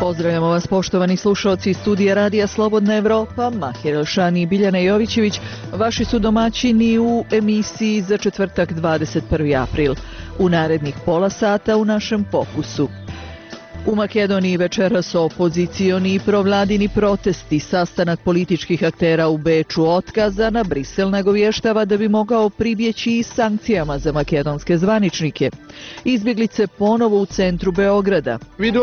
Pozdravljamo vas poštovani slušalci studija Radija Slobodna Evropa, Mahir Elšani i Biljana Jovićević, vaši su domaćini u emisiji za četvrtak 21. april. U narednih pola sata u našem fokusu. U Makedoniji večeras opozicioni i provladini protesti, sastanak političkih aktera u Beču otkazan, a Brisel nagovještava da bi mogao pribjeći i sankcijama za makedonske zvaničnike. Izbjeglice ponovo u centru Beograda.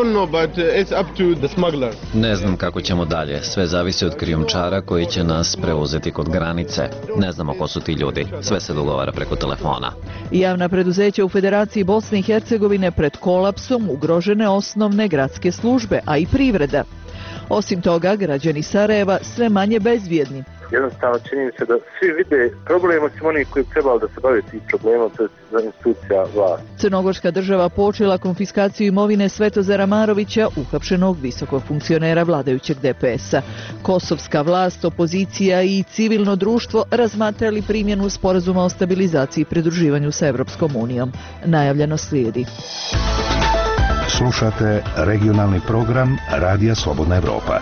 Ne znam kako ćemo dalje, sve zavisi od krijumčara koji će nas preuzeti kod granice. Ne znamo ko su ti ljudi, sve se dogovara preko telefona. Javna preduzeća u Federaciji Bosne i Hercegovine pred kolapsom, ugrožene osnovne gradske službe, a i privreda. Osim toga, građani Sarajeva sve manje bezvjedni. Jednostavno čini se da svi vide problem, osim onih koji trebali da se bave tih problema, to je institucija vlasti. Crnogorska država počela konfiskaciju imovine Svetozara Marovića, uhapšenog visokog funkcionera vladajućeg DPS-a. Kosovska vlast, opozicija i civilno društvo razmatrali primjenu sporazuma o stabilizaciji i pridruživanju sa Evropskom unijom. Najavljeno slijedi. Slušate regionalni program Radija Slobodna Evropa.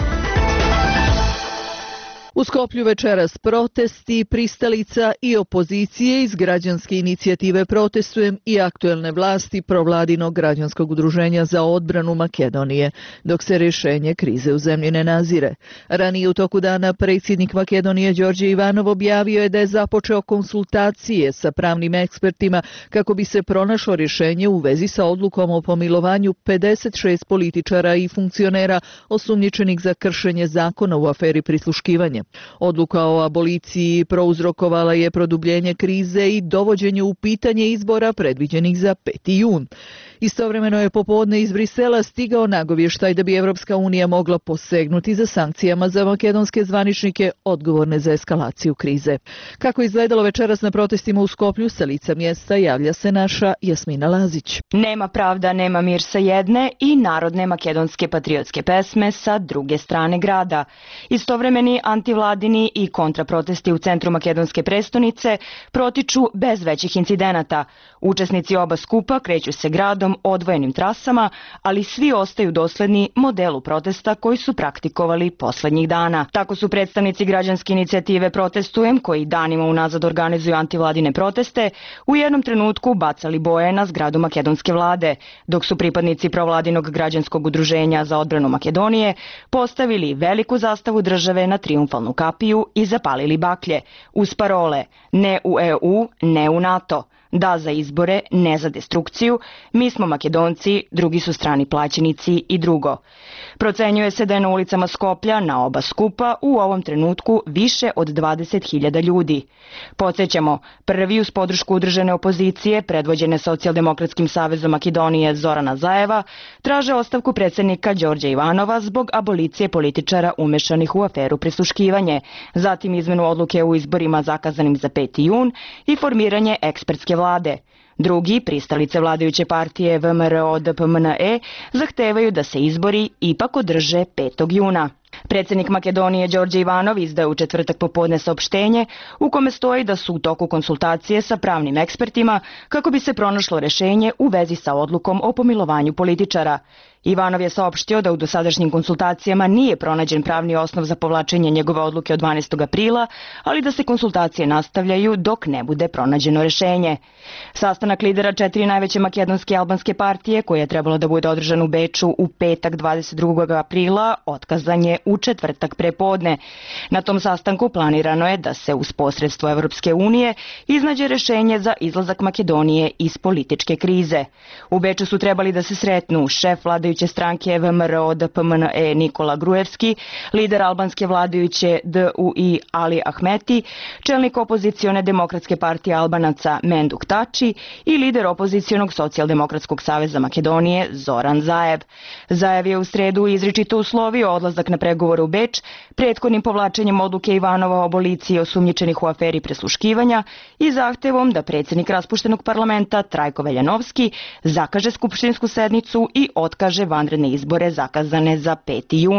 U Skoplju večeras protesti, pristalica i opozicije iz građanske inicijative Protestujem i aktuelne vlasti provladinog građanskog udruženja za odbranu Makedonije, dok se rješenje krize u zemlji ne nazire. Ranije u toku dana predsjednik Makedonije Đorđe Ivanov objavio je da je započeo konsultacije sa pravnim ekspertima kako bi se pronašlo rješenje u vezi sa odlukom o pomilovanju 56 političara i funkcionera osumnjičenih za kršenje zakona u aferi prisluškivanja. Odluka o aboliciji prouzrokovala je produbljenje krize i dovođenje u pitanje izbora predviđenih za 5. jun. Istovremeno je popodne iz Brisela stigao nagovještaj da bi Evropska unija mogla posegnuti za sankcijama za makedonske zvaničnike odgovorne za eskalaciju krize. Kako je izgledalo večeras na protestima u Skoplju, sa lica mjesta javlja se naša Jasmina Lazić. Nema pravda, nema mir sa jedne i narodne makedonske patriotske pesme sa druge strane grada. Istovremeni antivladini i kontraprotesti u centru makedonske prestonice protiču bez većih incidenata. Učesnici oba skupa kreću se gradom odvojenim trasama, ali svi ostaju dosledni modelu protesta koji su praktikovali poslednjih dana. Tako su predstavnici građanske inicijative Protestujem, koji danima unazad organizuju antivladine proteste, u jednom trenutku bacali boje na zgradu makedonske vlade, dok su pripadnici provladinog građanskog udruženja za odbranu Makedonije postavili veliku zastavu države na trijumfalnu kapiju i zapalili baklje, uz parole ne u EU, ne u NATO. Da za izbore, ne za destrukciju, mi smo Makedonci, drugi su strani plaćenici i drugo. Procenjuje se da je na ulicama Skoplja na oba skupa u ovom trenutku više od 20.000 ljudi. Podsjećamo, prvi uz podršku udružene opozicije, predvođene Socijaldemokratskim savezom Makedonije Zorana Zajeva, traže ostavku predsjednika Đorđa Ivanova zbog abolicije političara umešanih u aferu prisluškivanje, zatim izmenu odluke u izborima zakazanim za 5. jun i formiranje ekspertske vlade. Drugi, pristalice vladajuće partije VMRO-DPMNE, zahtevaju da se izbori ipak održe 5. juna. Predsjednik Makedonije Đorđe Ivanov izdao u četvrtak popodne saopštenje u kome stoji da su u toku konsultacije sa pravnim ekspertima kako bi se pronašlo rješenje u vezi sa odlukom o pomilovanju političara. Ivanov je saopštio da u dosadašnjim konsultacijama nije pronađen pravni osnov za povlačenje njegove odluke od 12. aprila, ali da se konsultacije nastavljaju dok ne bude pronađeno rješenje. Sastanak lidera 4 najveće makedonske albanske partije, koji je trebalo da bude održan u Beču u petak 22. aprila, otkazan je u četvrtak prepodne. Na tom sastanku planirano je da se uz posredstvo Evropske unije iznađe rješenje za izlazak Makedonije iz političke krize. U Beču su trebali da se sretnu šef vladajuće stranke VMRO-DPMNE Nikola Gruevski, lider albanske vladajuće DUI Ali Ahmeti, čelnik opozicione demokratske partije Albanaca Menduk Tači i lider opozicionog Socijaldemokratskog saveza Makedonije Zoran Zaev. Zaev je u sredu izričito uslovio odlazak na pregovore u Beč prethodnim povlačenjem odluke Ivanova o aboliciji osumnjičenih u aferi prisluškivanja i zahtevom da predsjednik raspuštenog parlamenta Trajko Veljanovski zakaže skupštinsku sednicu i otkaže vanredne izbore zakazane za 5. juni.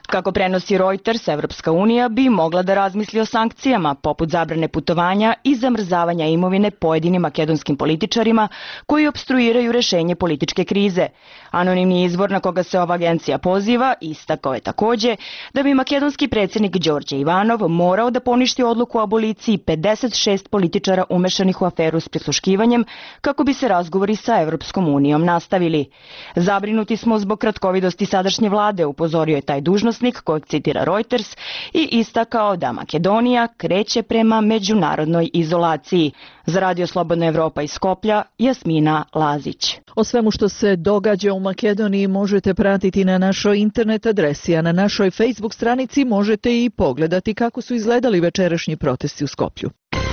Kako prenosi Reuters, Evropska unija bi mogla da razmisli o sankcijama, poput zabrane putovanja i zamrzavanja imovine pojedinim makedonskim političarima koji opstruiraju rešenje političke krize. Anonimni izvor na koga se ova agencija poziva istakao je takođe da bi makedonski predsjednik Đorđe Ivanov morao da poništi odluku o aboliciji 56 političara umešanih u aferu s prisluškivanjem kako bi se razgovori sa Evropskom unijom nastavili. Zabrinuti smo zbog kratkovidosti sadašnje vlade, upozorio je taj dužnosnik kojeg citira Reuters i istakao da Makedonija kreće prema međunarodnoj izolaciji. Za Radio Slobodna Evropa iz Skoplja, Jasmina Lazić. O svemu što se događa u Makedoniji možete pratiti na našoj internet adresi, a na našoj Facebook stranici možete i pogledati kako su izgledali večerašnji protesti u Skoplju.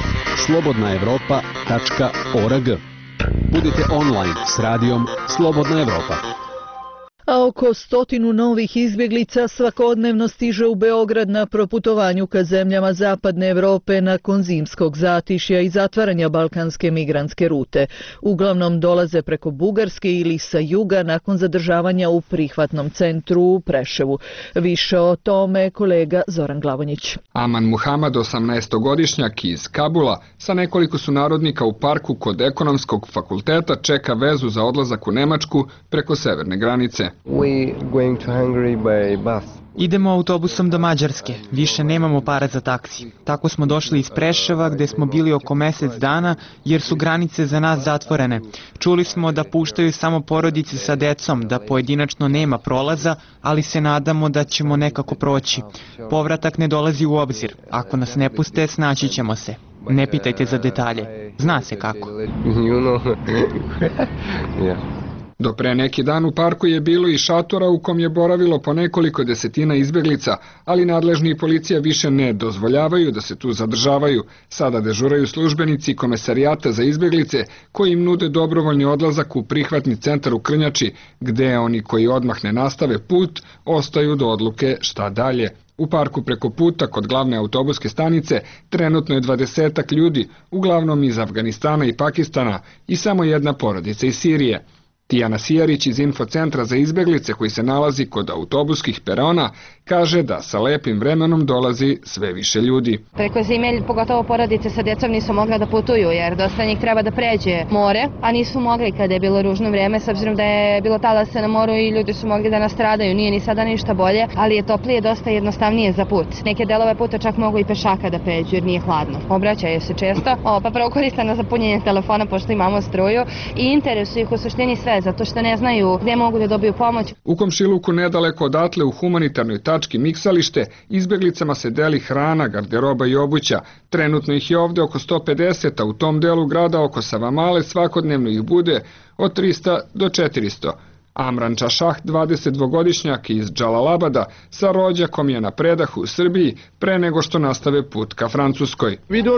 slobodnaevropa.org. Budite online s radijom Slobodna Evropa. A oko 100 novih izbjeglica svakodnevno stiže u Beograd na proputovanju ka zemljama Zapadne Evrope nakon zimskog zatišja i zatvaranja balkanske migrantske rute. Uglavnom dolaze preko Bugarske ili sa juga nakon zadržavanja u prihvatnom centru u Preševu. Više o tome kolega Zoran Glavonjić. Aman Muhamad, 18-godišnjak iz Kabula, sa nekoliko sunarodnika u parku kod Ekonomskog fakulteta čeka vezu za odlazak u Nemačku preko severne granice. Idemo autobusom do Mađarske, više nemamo para za taksi. Tako smo došli iz Preševa gde smo bili oko mesec dana jer su granice za nas zatvorene. Čuli smo da puštaju samo porodice sa decom, da pojedinačno nema prolaza, ali se nadamo da ćemo nekako proći. Povratak ne dolazi u obzir. Ako nas ne puste, snaći ćemo se. Ne pitajte za detalje. Zna se kako. Do pre neki dan u parku je bilo i šatora u kom je boravilo po nekoliko desetina izbjeglica, ali nadležni i policija više ne dozvoljavaju da se tu zadržavaju. Sada dežuraju službenici Komesarijata za izbjeglice koji im nude dobrovoljni odlazak u prihvatni centar u Krnjači, gde oni koji odmah ne nastave put ostaju do odluke šta dalje. U parku preko puta kod glavne autobuske stanice trenutno je 20 ljudi, uglavnom iz Afganistana i Pakistana i samo jedna porodica iz Sirije. Tijana Sijarić iz Infocentra za izbjeglice koji se nalazi kod autobuskih perona kaže da sa lepim vremenom dolazi sve više ljudi. Preko zime, pogotovo porodice sa djecom nisu mogla da putuju jer dosta njih treba da pređe more, a nisu mogli kada je bilo ružno vrijeme s obzirom da je bilo talasa na moru i ljudi su mogli da nastradaju. Nije ni sada ništa bolje, ali je toplije dosta jednostavnije za put. Neke delove puta čak mogu i pešaka da pređu jer nije hladno. Obraćaju se često, pa prvo koristano za punjenje telefona pošto imamo struju i interesuju ih u suštini sve zato što ne znaju gdje mogu da dobiju pomoć. U komšiluku nedaleko odatle u humanitarnoj tački Miksalište izbjeglicama se deli hrana, garderoba i obuća. Trenutno ih je ovde oko 150, a u tom delu grada oko Savamale svakodnevno ih bude od 300 do 400. Amran Čašah, 22-godišnjak iz Džalalabada, sa rođakom je na predahu u Srbiji pre nego što nastave put ka Francuskoj.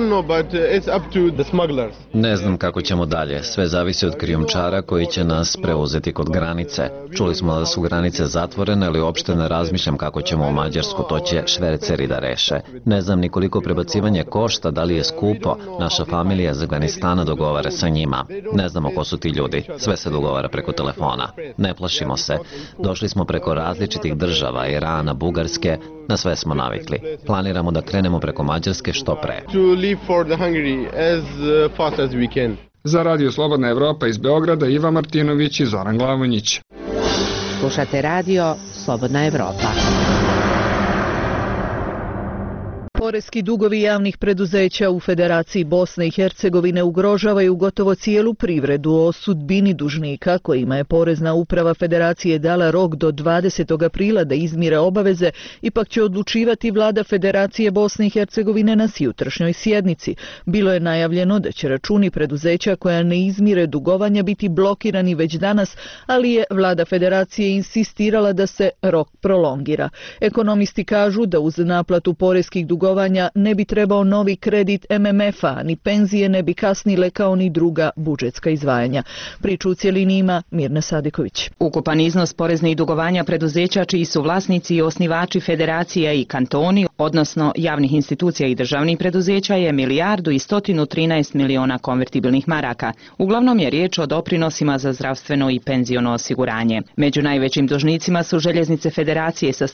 Ne znam kako ćemo dalje, sve zavisi od krijumčara koji će nas preuzeti kod granice. Čuli smo da su granice zatvorene, ali uopšte ne razmišljam kako ćemo u Mađarsku, to će šverceri da reše. Ne znam ni koliko prebacivanje košta, da li je skupo, naša familija iz Afganistana dogovara sa njima. Ne znamo ko su ti ljudi, sve se dogovara preko telefona. Ne plašimo se. Došli smo preko različitih država, Irana, Bugarske, na sve smo navikli. Planiramo da krenemo preko Mađarske što pre. Za Radio Slobodna Evropa iz Beograda, Iva Martinović i Zoran Glavonjić. Slušate Radio Slobodna Evropa. Poreski dugovi javnih preduzeća u Federaciji Bosne i Hercegovine ugrožavaju gotovo cijelu privredu. O sudbini dužnika kojima je Porezna uprava Federacije dala rok do 20. aprila da izmire obaveze, ipak će odlučivati vlada Federacije Bosne i Hercegovine na sutrašnjoj sjednici. Bilo je najavljeno da će računi preduzeća koja ne izmire dugovanja biti blokirani već danas, ali je vlada Federacije insistirala da se rok prolongira. Ekonomisti kažu da uz naplatu poreskih dugova dugovanja ne bi trebao novi kredit MMF-a, ni penzije ne bi kasnile kao ni druga budžetska izdvajanja. Priču u cjelini ima Mirna Sadiković. Ukupan iznos poreznih dugovanja preduzeća čiji su vlasnici i osnivači federacija i kantoni, odnosno javnih institucija i državnih preduzeća, je 1.113 miliona konvertibilnih maraka. Uglavnom je riječ o doprinosima za zdravstveno i penziono osiguranje. Među najvećim dužnicima su Željeznice Federacije sa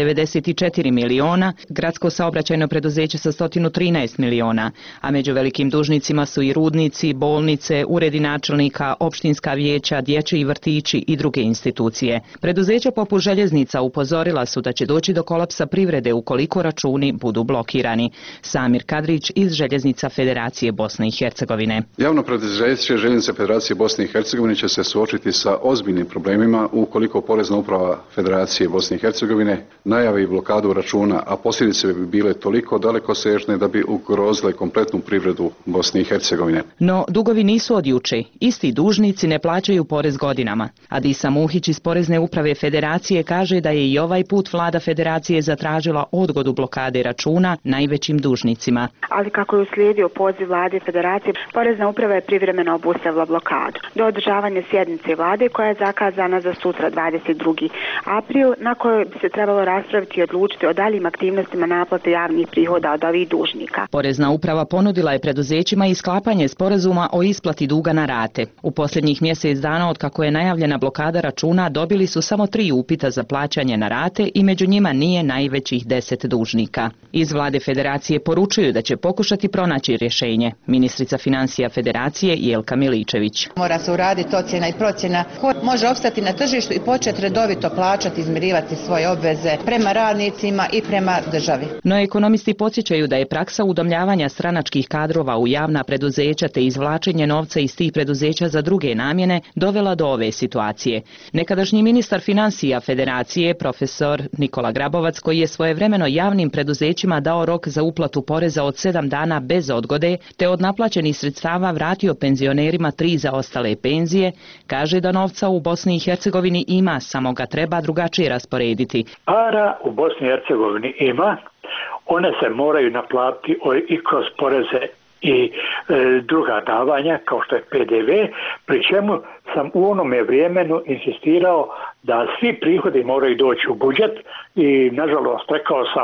194 miliona, Gradsko saobraćajno preduzeće sa 113 miliona, a među velikim dužnicima su i rudnici, bolnice, uredi načelnika, opštinska vijeća, dječji vrtići i druge institucije. Preduzeća poput Željeznica upozorila su da će doći do kolapsa privrede ukoliko računi budu blokirani. Samir Kadrić iz Željeznica Federacije Bosne i Hercegovine. Javno preduzeće Željeznice Federacije Bosne i Hercegovine će se suočiti sa ozbiljnim problemima ukoliko Porezna uprava Federacije Bosne i Hercegovine najavi blokadu računa, a posljedice bi bile toliko dalekosežne da bi ugrozile kompletnu privredu Bosne i Hercegovine. No, dugovi nisu od juče. Isti dužnici ne plaćaju porez godinama. Adisa Muhić iz Porezne uprave Federacije kaže da je i ovaj put vlada Federacije zatražila odgodu blokade računa najvećim dužnicima. Ali kako je uslijedio poziv vlade Federacije, Porezna uprava je privremeno obustavila blokadu do održavanja sjednice vlade koja je zakazana za sutra 22. april, na kojoj bi se trebalo raspraviti i odlučiti o daljim aktivnostima naplate javnih prihoda od ovih dužnika. Porezna uprava ponudila je preduzećima i sklapanje sporazuma o isplati duga na rate. U posljednjih mjesec dana od kako je najavljena blokada računa dobili su samo 3 upita za plaćanje na rate i među njima nije najvećih 10 dužnika. Iz vlade Federacije poručuju da će pokušati pronaći rješenje. Ministrica financija Federacije Jelka Miličević. Mora se uraditi ocjena i procjena ko može opstati na tržištu i početi redovito plaćati, izmirivati svoje obveze prema radnicima i prema državi. No ekonomisti podsjećaju da je praksa udomljavanja stranačkih kadrova u javna preduzeća te izvlačenje novca iz tih preduzeća za druge namjene dovela do ove situacije. Nekadašnji ministar financija Federacije, profesor Nikola Grabovac, koji je svojevremeno javnim preduzećima dao rok za uplatu poreza od 7 dana bez odgode, te od naplaćenih sredstava vratio penzionerima 3 zaostale penzije, kaže da novca u Bosni i Hercegovini ima, samo ga treba drugačije rasporediti. Para u Bosni i Hercegovini ima, one se moraju naplatiti i kroz poreze i druga davanja kao što je PDV, pri čemu sam u onome vremenu insistirao da svi prihodi moraju doći u budžet i nažalost rekao sam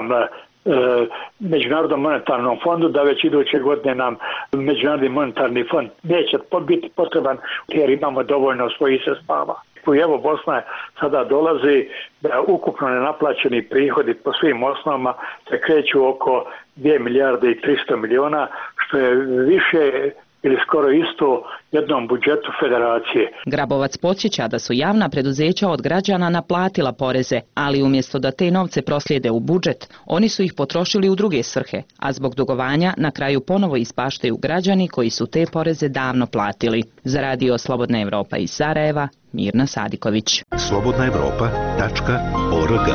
Međunarodnom monetarnom fondu da već iduće godine nam Međunarodni monetarni fond neće biti potreban jer imamo dovoljno svojih sredstava. I evo Bosna sada dolazi da ukupno nenaplaćeni prihodi po svim osnovama se kreću oko 2 milijarde i 300 miliona, što je više ili skoro isto jednom budžetu Federacije. Grabovac podsjeća da su javna preduzeća od građana naplatila poreze, ali umjesto da te novce proslijede u budžet, oni su ih potrošili u druge svrhe, a zbog dugovanja na kraju ponovo ispaštaju građani koji su te poreze davno platili. Za radio Slobodna Evropa iz Sarajeva, Mirna Sadiković. slobodnaevropa.org.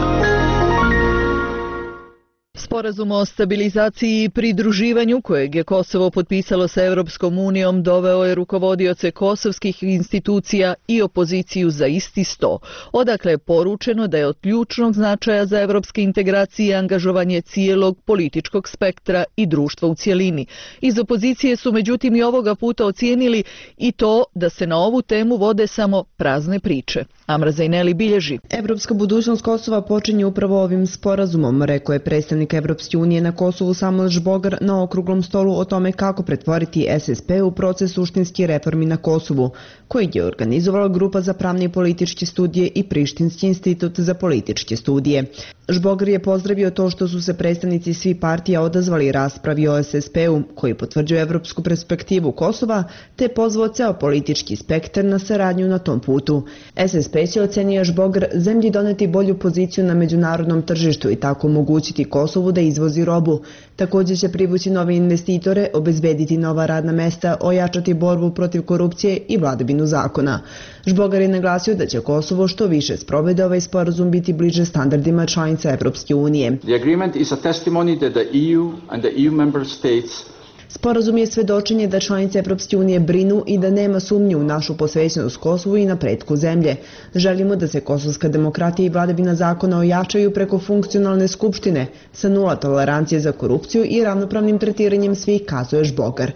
Sporazum o stabilizaciji i pridruživanju kojeg je Kosovo potpisalo sa Europskom unijom doveo je rukovodioce kosovskih institucija i opoziciju za isti sto, odakle je poručeno da je od ključnog značaja za evropske integracije angažovanje cijelog političkog spektra i društva u cjelini. Iz opozicije su međutim i ovoga puta ocijenili i to da se na ovu temu vode samo prazne priče. Amra Zajneli bilježi. Evropska budućnost Kosova počinje upravo ovim sporazumom, rekao je predstavnik Evropske unije na Kosovu Samuel Žbogar na okruglom stolu o tome kako pretvoriti SSP u proces suštinskih reformi na Kosovu, koji je organizovala Grupa za pravne i političke studije i Prištinski institut za političke studije. Žbogar je pozdravio to što su se predstavnici svih partija odazvali raspravi o SSP-u, koji potvrđuje evropsku perspektivu Kosova, te pozvao ceo politički spektar na saradnju na tom putu. SSP će, ocenio Žbogar, zemlji doneti bolju poziciju na međunarodnom tržištu i tako omogućiti Kosovu da izvozi robu. Također će privući nove investitore, obezbediti nova radna mesta, ojačati borbu protiv korupcije i vladavinu zakona. Žbogar je naglasio da će Kosovo što više sprovede ovaj sporazum biti bliže standardima članica Evropske unije. The agreement is a testimony that the EU and the EU member states Sporazum je svedočenje da članice Evropske unije brinu i da nema sumnje u našu posvećenost Kosovu i napretku zemlje. Želimo da se kosovska demokratija i vladavina zakona ojačaju preko funkcionalne skupštine sa nula tolerancije za korupciju i ravnopravnim tretiranjem svih, kazuje Žbogar.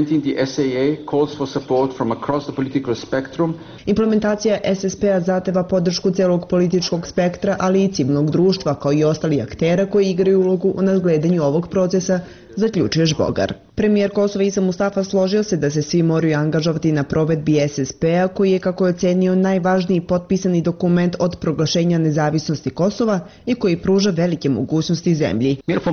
Implementacija SSP-a zahteva podršku celog političkog spektra, ali i civilnog društva, kao i ostali aktera koji igraju ulogu u nadgledanju ovog procesa, zaključuje Žbogar. Premijer Kosova Isa Mustafa složio se da se svi moraju angažovati na provedbi SSP-a, koji je, kako je ocenio, najvažniji potpisani dokument od proglašenja nezavisnosti Kosova i koji pruža velike mogućnosti zemlji.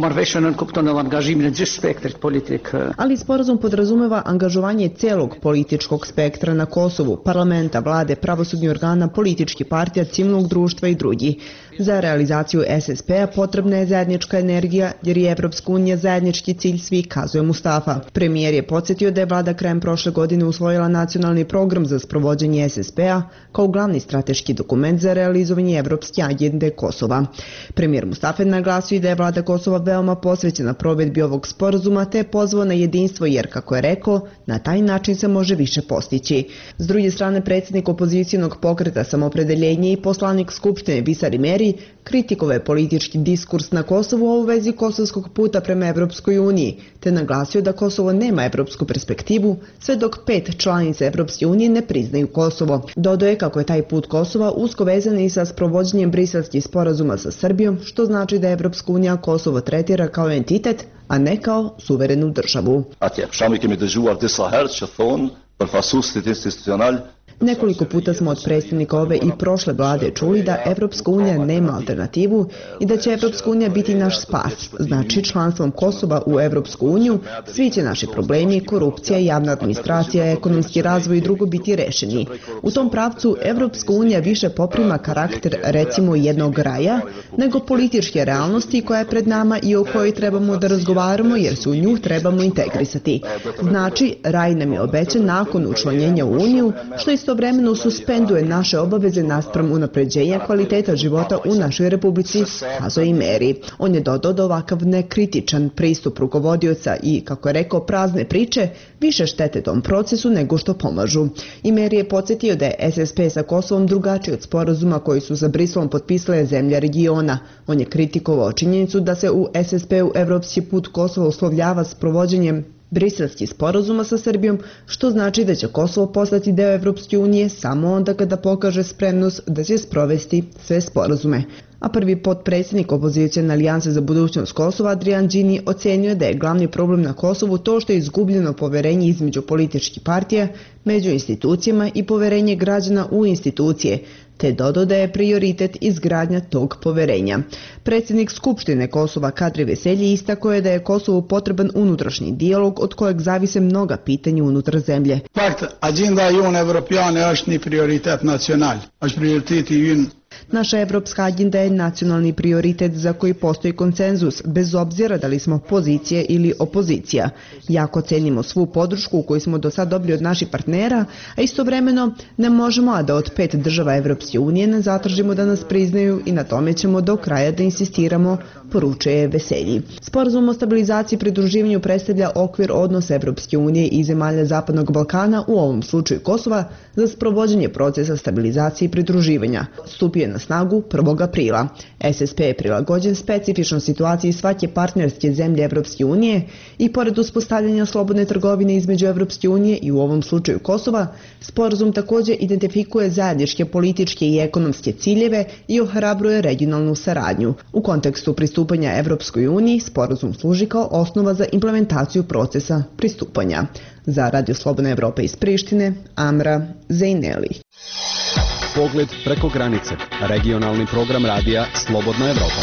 Ali sporazum podrazumeva angažovanje celog političkog spektra na Kosovu, parlamenta, vlade, pravosudnih organa, političkih partija, civilnog društva i drugi. Za realizaciju SSP-a potrebna je zajednička energija, jer je Evropska unija zajednički cilj svih, kazuje Mustafa. Premijer je podsjetio da je vlada krajem prošle godine usvojila nacionalni program za sprovođenje SSP-a kao glavni strateški dokument za realizovanje evropske agende Kosova. Premijer Mustafa je naglasio da je vlada Kosova veoma posvećena provedbi ovog sporazuma, te je pozvao na jedinstvo, jer, kako je rekao, na taj način se može više postići. S druge strane, predsjednik opozicijonog pokreta Samopredeljenje i poslanik Skupštine Visar Imeri kritikovao je politički diskurs na Kosovu u vezi kosovskog puta prema Evropskoj uniji, te naglasio da Kosovo nema evropsku perspektivu sve dok 5 članica Evropske unije ne priznaju Kosovo. Dodao je kako je taj put Kosova usko vezan i sa sprovođenjem briselskih sporazuma sa Srbijom, što znači da Evropska unija Kosovo tretira kao entitet, a ne kao suverenu državu. Nekoliko puta smo od predstavnika ove i prošle vlade čuli da Evropska unija nema alternativu i da će Evropska unija biti naš spas. Znači, članstvom Kosova u Evropsku uniju svi će naši problemi, korupcija, javna administracija, ekonomski razvoj i drugo biti rešeni. U tom pravcu Evropska unija više poprima karakter, recimo, jednog raja, nego političke realnosti koja je pred nama i o kojoj trebamo da razgovaramo, jer se u nju trebamo integrisati. Znači, raj nam je obećan nakon učlanjenja u uniju, što istovremeno suspenduje naše obaveze naspram unapređenja kvaliteta života u našoj republici, kazuje Imeri. On je dodao da ovakav nekritičan pristup rukovodioca i, kako je rekao, prazne priče više štete tom procesu nego što pomažu. Imeri je podsjetio da je SSP sa Kosovom drugačiji od sporazuma koji su sa Briselom potpisale zemlje regiona. On je kritikovao činjenicu da se u SSP-u evropski put Kosova uslovljava s provođenjem briselskih sporazuma sa Srbijom, što znači da će Kosovo postati deo Evropske unije samo onda kada pokaže spremnost da će sprovesti sve sporazume. A prvi potpredsjednik opozicijone alijanse za budućnost Kosova, Adrian Đini, ocenio da je glavni problem na Kosovu to što je izgubljeno poverenje između političkih partija, među institucijama i poverenje građana u institucije, te dodao da je prioritet izgradnja tog poverenja. Predsjednik Skupštine Kosova Kadri Veselji istakao je da je Kosovu potreban unutrašnji dijalog od kojeg zavise mnoga pitanja unutar zemlje. Agenda jonë evropiane është një prioritet nacional, është prioriteti ynë. Naša evropska agenda je nacionalni prioritet za koji postoji konsenzus, bez obzira da li smo pozicije ili opozicija. Jako cenimo svu podršku koju smo do sad dobili od naših partnera, a istovremeno ne možemo, a da od 5 država Evropske unije ne zatražimo da nas priznaju i na tome ćemo do kraja da insistiramo, poručuje Veselji. Sporazum o stabilizaciji i pridruživanju predstavlja okvir odnosa Evropske unije i zemalja Zapadnog Balkana, u ovom slučaju Kosova, za sprovođenje procesa stabilizacije i pridruživanja. Stupio je na snagu 1. aprila. SSP je prilagođen specifičnoj situaciji svake partnerske zemlje Evropske unije i pored uspostavljanja slobodne trgovine između Evropske unije i u ovom slučaju Kosova, sporazum također identifikuje zajedničke političke i ekonomske ciljeve i ohrabruje regionalnu saradnju. U kontekstu pristupanja Evropskoj uniji, sporazum služi kao osnova za implementaciju procesa pristupanja. Za Radio Slobodna Evropa iz Prištine, Amra Zejneli. Pogled preko granice. Regionalni program radija Slobodna Evropa.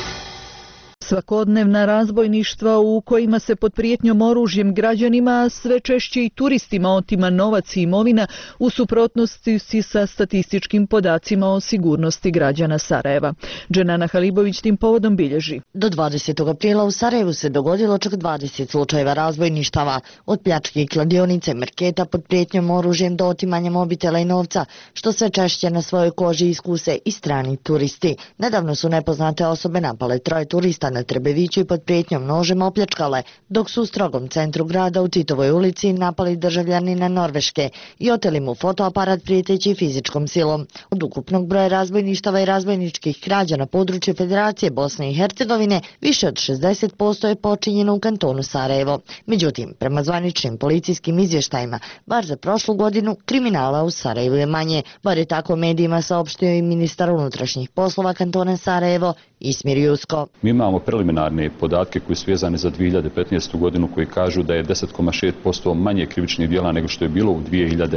Svakodnevna razbojništva u kojima se pod prijetnjom oružjem građanima, sve češće i turistima otima novac i imovina, u suprotnosti si sa statističkim podacima o sigurnosti građana Sarajeva. Dženana Halibović tim povodom bilježi. Do 20. aprila u Sarajevu se dogodilo čak 20 slučajeva razbojništava, od pljačke i kladionice, marketa pod prijetnjom oružjem do otimanja mobitela i novca, što sve češće na svojoj koži iskuse i strani turisti. Nedavno su nepoznate osobe napale 3 turista na na Trebeviću i pod prijetnjom nožem opljačkale, dok su u strogom centru grada u Titovoj ulici napali državljanina Norveške i oteli mu fotoaparat prijeteći fizičkom silom. Od ukupnog broja razbojništava i razbojničkih krađa na području Federacije Bosne i Hercegovine više od 60% je počinjeno u kantonu Sarajevo. Međutim, prema zvaničnim policijskim izvještajima, bar za prošlu godinu kriminala u Sarajevu je manje, bar je tako medijima saopštio i ministar unutrašnjih poslova kantona Sarajevo Ismir Jusko. Mi imamo preliminarne podatke koji su vezani za 2015. godinu koji kažu da je 10,6% manje krivičnih djela nego što je bilo u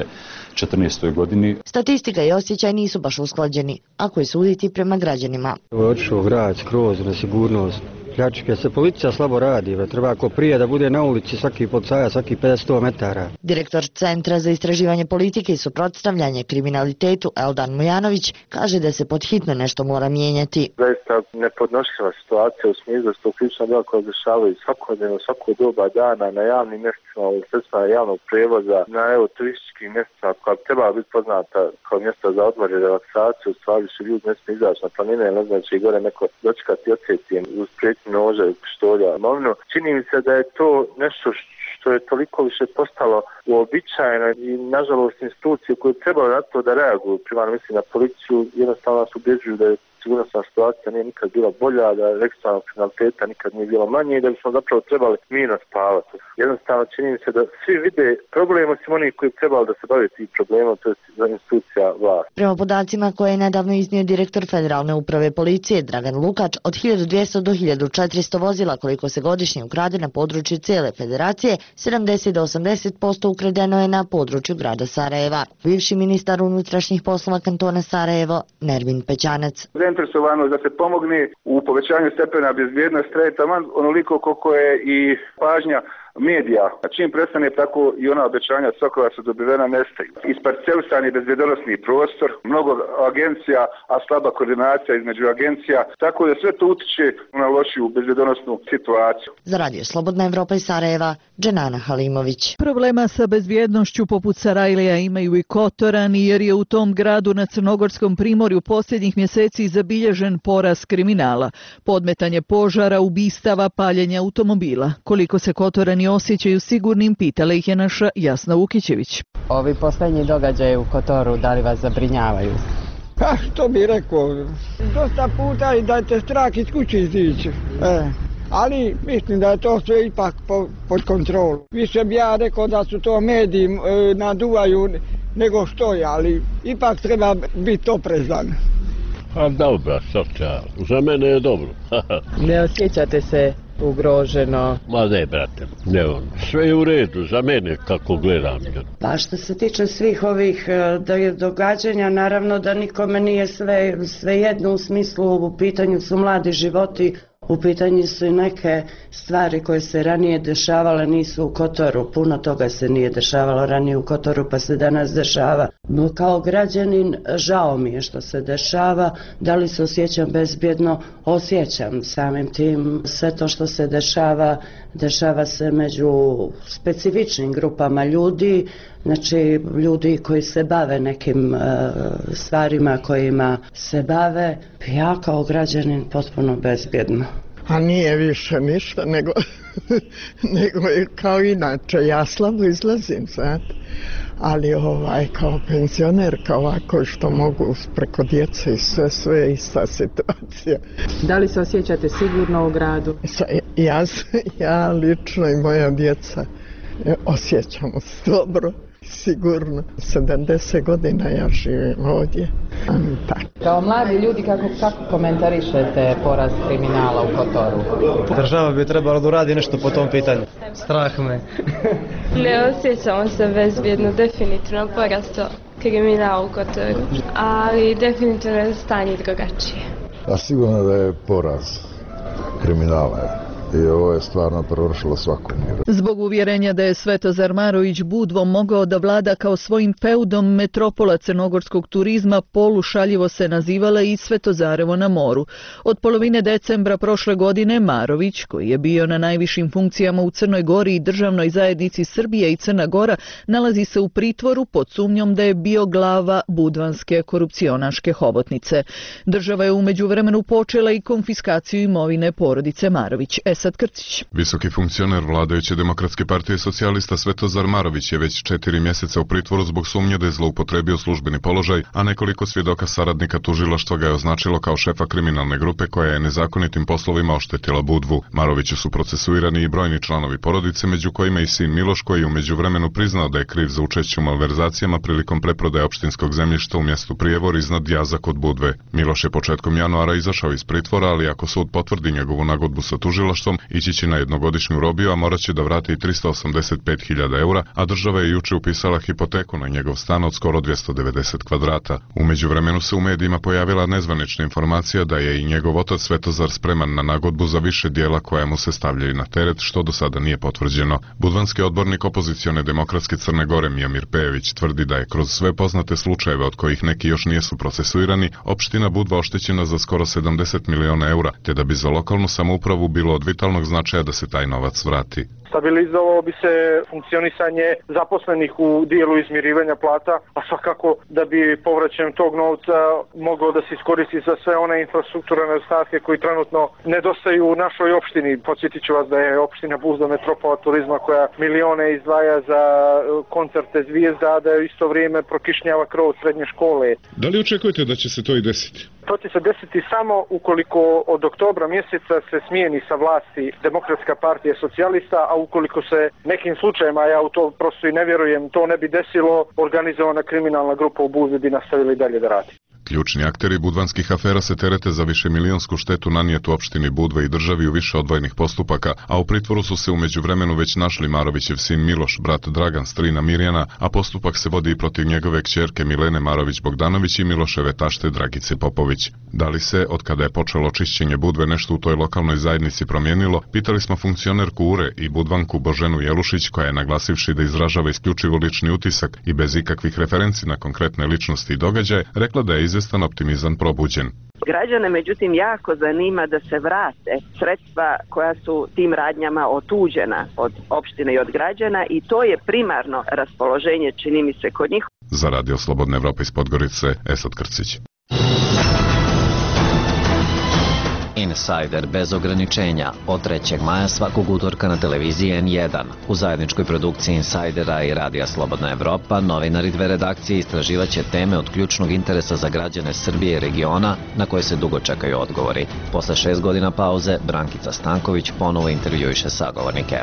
2014. godini. Statistika i osjećaj nisu baš usklađeni, ako je suditi prema građanima. Ovo je otišao grad skroz na sigurnost. Pljačke se policija slabo radi, treba ako prije da bude na ulici svaki policajac, svaki 500 metara. Direktor Centra za istraživanje politike i suprotstavljanje kriminalitetu Eldan Mujanović kaže da se pod hitno nešto mora mijenjati. Zaista nepodnošljiva situacija u smislu da su to krivična djela koja dešavaju svakodnevno, svako doba dana na javnim mjestima, u sredstvima javnog prijevoza, na turističkim mjestima koja bi trebala biti poznata kao mjesta za odmor i relaksaciju, u stvari su ljudi ne smiju izaći na planine, ne znači gore neko dočekati odsjetijem uz nože, pištolja, imovinu. Čini mi se da je to nešto što je toliko više postalo uobičajeno i nažalost institucije koje trebaju na to da reaguju, primarno mislim na policiju, jednostavno nas ubjeđuju da je sigurnosna situacija nije nikad bila bolja, da ekstremnog kriminaliteta nikad nije bilo manje i da bismo zapravo trebali mirno spavati. Jednostavno čini mi se da svi vide problem osim onih koji trebali da se bave tim problemom, to je za institucija vlasti. Prema podacima koje je nedavno iznio direktor Federalne uprave policije Dragan Lukač, od 1200 do 1400 vozila koliko se godišnje ukrade na području cijele federacije, 70 do 80% ukradeno je na području grada Sarajeva. Bivši ministar unutrašnjih poslova kantona Sarajevo Nermin Pećanac. Zainteresovanost da se pomogne u povećanju stepena bezbjednosti traje taman onoliko koliko je i pažnja medija. Čim prestane tako i ona obećanja svakoga su dobivena nestaju. Isparcelisan je bezbjednosni prostor, mnogo agencija, a slaba koordinacija između agencija, tako da sve to utiče na lošiju bezbjednosnu situaciju. Za Radio Slobodna Evropa iz Sarajeva, Dženana Halimović. Problema sa bezbjednošću poput Sarajlija imaju i Kotorani, jer je u tom gradu na Crnogorskom primorju posljednjih mjeseci zabilježen porast kriminala, podmetanje požara, ubistava, paljenja automobila. Koliko se Kotorani osjećaju sigurnim, pitala ih je naša Jasna Vukićević. Ovi posljednji događaje u Kotoru, da li vas zabrinjavaju? Pa što bi rekao, dosta puta i da te strah iz kuće izići. Ali mislim da je to sve ipak pod kontrolu. Više bi ja rekao da su to mediji naduvaju nego što je, ali ipak treba biti oprezan. Pa dobro, za mene je dobro. Ne osjećate se ugroženo? Ma ne, brate, ne ono. Sve je u redu, za mene kako gledam. Pa što se tiče svih ovih događanja, naravno da nikome nije sve jedno u smislu, u pitanju su mladi životi, u pitanju su i neke stvari koje se ranije dešavale, nisu u Kotoru. Puno toga se nije dešavalo ranije u Kotoru, pa se danas dešava. Kao građanin, žao mi je što se dešava. Da li se osjećam bezbjedno? Osjećam samim tim. Sve to što se dešava se među specifičnim grupama ljudi, znači ljudi koji se bave nekim stvarima kojima se bave. Ja kao građanin potpuno bezbjedno. A nije više ništa nego je kao inače. Ja slabo izlazim, znate. Ali kao penzionerka ovako što mogu preko djece i sve je ista situacija. Da li se osjećate sigurno u gradu? Ja lično i moja djeca osjećamo se dobro. Sigurno, 70 godina ja živim ovdje. Kao mladi ljudi, kako komentarišete porast kriminala u Kotoru? Država bi trebala da uradi nešto po tom pitanju. Strah me. Ne osjećamo se bezbjedno, definitivno porastao kriminal u Kotoru, ali definitivno je stanje drugačije. A sigurno da je porast kriminala. i ovo je stvarno prevršilo svaku mjeru. Zbog uvjerenja da je Svetozar Marović Budvo mogao da vlada kao svojim feudom, metropola crnogorskog turizma polušaljivo se nazivala i Svetozarevo na moru. Od polovine decembra prošle godine Marović, koji je bio na najvišim funkcijama u Crnoj Gori i državnoj zajednici Srbije i Crna Gora, nalazi se u pritvoru pod sumnjom da je bio glava budvanske korupcionaške hobotnice. Država je u međuvremenu počela i konfiskaciju imovine porodice Marović. Esad Krcić. Visoki funkcioner vladajuće Demokratske partije socijalista Svetozar Marović je već 4 mjeseca u pritvoru zbog sumnje da je zloupotrebio službeni položaj, a nekoliko svjedoka saradnika tužilaštva ga je označilo kao šefa kriminalne grupe koja je nezakonitim poslovima oštetila Budvu. Maroviću su procesuirani i brojni članovi porodice, među kojima i sin Miloš, koji je u međuvremenu priznao da je kriv za učešće u malverzacijama prilikom preprodaje opštinskog zemljišta u mjestu Prijevor iznad Jaza kod Budve. Miloš je početkom januara izašao iz pritvora, ali ako sud potvrdi njegovu nagodbu sa tužilaštvom, ići će na jednogodišnju robiju, a morat će da vrati 385.000 eura, a država je juče upisala hipoteku na njegov stan od skoro 290 kvadrata. U međuvremenu se u medijima pojavila nezvanična informacija da je i njegov otac Svetozar spreman na nagodbu za više dijela koja mu se stavljaju na teret, što do sada nije potvrđeno. Budvanski odbornik opozicione Demokratske Crne Gore Mijomir Pejević tvrdi da je kroz sve poznate slučajeve, od kojih neki još nisu procesuirani, opština Budva oštećena za skoro 70 miliona eura, te da bi za lokalnu samoupravu bilo od vitalnog značaja da se taj novac vrati. Stabilizovalo bi se funkcionisanje zaposlenih u dijelu izmirivanja plata, a svakako da bi povraćajem tog novca moglo da se iskoristi za sve one infrastrukturne stavke koji trenutno nedostaju u našoj opštini. Podsjetit ću vas da je opština Budva metropola turizma koja milione izdvaja za koncerte zvijezda, a da je isto vrijeme prokišnjava krov srednje škole. Da li očekujete da će se to i desiti? To će se desiti samo ukoliko od oktobra mjeseca se smijeni sa vlasti Demokratska partija socijalista, a ukoliko se nekim slučajima, ja u to prosto i ne vjerujem, to ne bi desilo, organizovana kriminalna grupa u Budvi bi nastavili dalje da radi. Ključni akteri budvanskih afera se terete za višemilionsku štetu nanijetu opštini Budva i državi u više odvojenih postupaka, a u pritvoru su se u međuvremenu već našli Marovićev sin Miloš, brat Dragan, strina Mirjana, a postupak se vodi i protiv njegove kćerke Milene Marović-Bogdanović i Miloševe tašte Dragice Popović. Da li se, od kada je počelo čišćenje Budve, nešto u toj lokalnoj zajednici promijenilo, pitali smo funkcionerku URE i Budvanku Boženu Jelušić, koja je, naglasivši da izražava isključivo lični utisak i bez ikakvih referenci na konkretne ličnosti i događaje, rekla da je izvestan optimizam probuđen. Građane međutim jako zanima da se vrate sredstva koja su tim radnjama otuđena od opštine i od građana i to je primarno raspoloženje, čini mi se, kod njih. Za Radio Slobodne Evrope iz Podgorice, Esad Krcić. Insider bez ograničenja od 3. maja svakog utorka na televiziji N1. U zajedničkoj produkciji Insidera i Radija Slobodna Evropa novinari 2 redakcije istraživaće teme od ključnog interesa za građane Srbije i regiona na koje se dugo čekaju odgovori. Posle 6 godina pauze, Brankica Stanković ponovo intervjuiše sagovornike.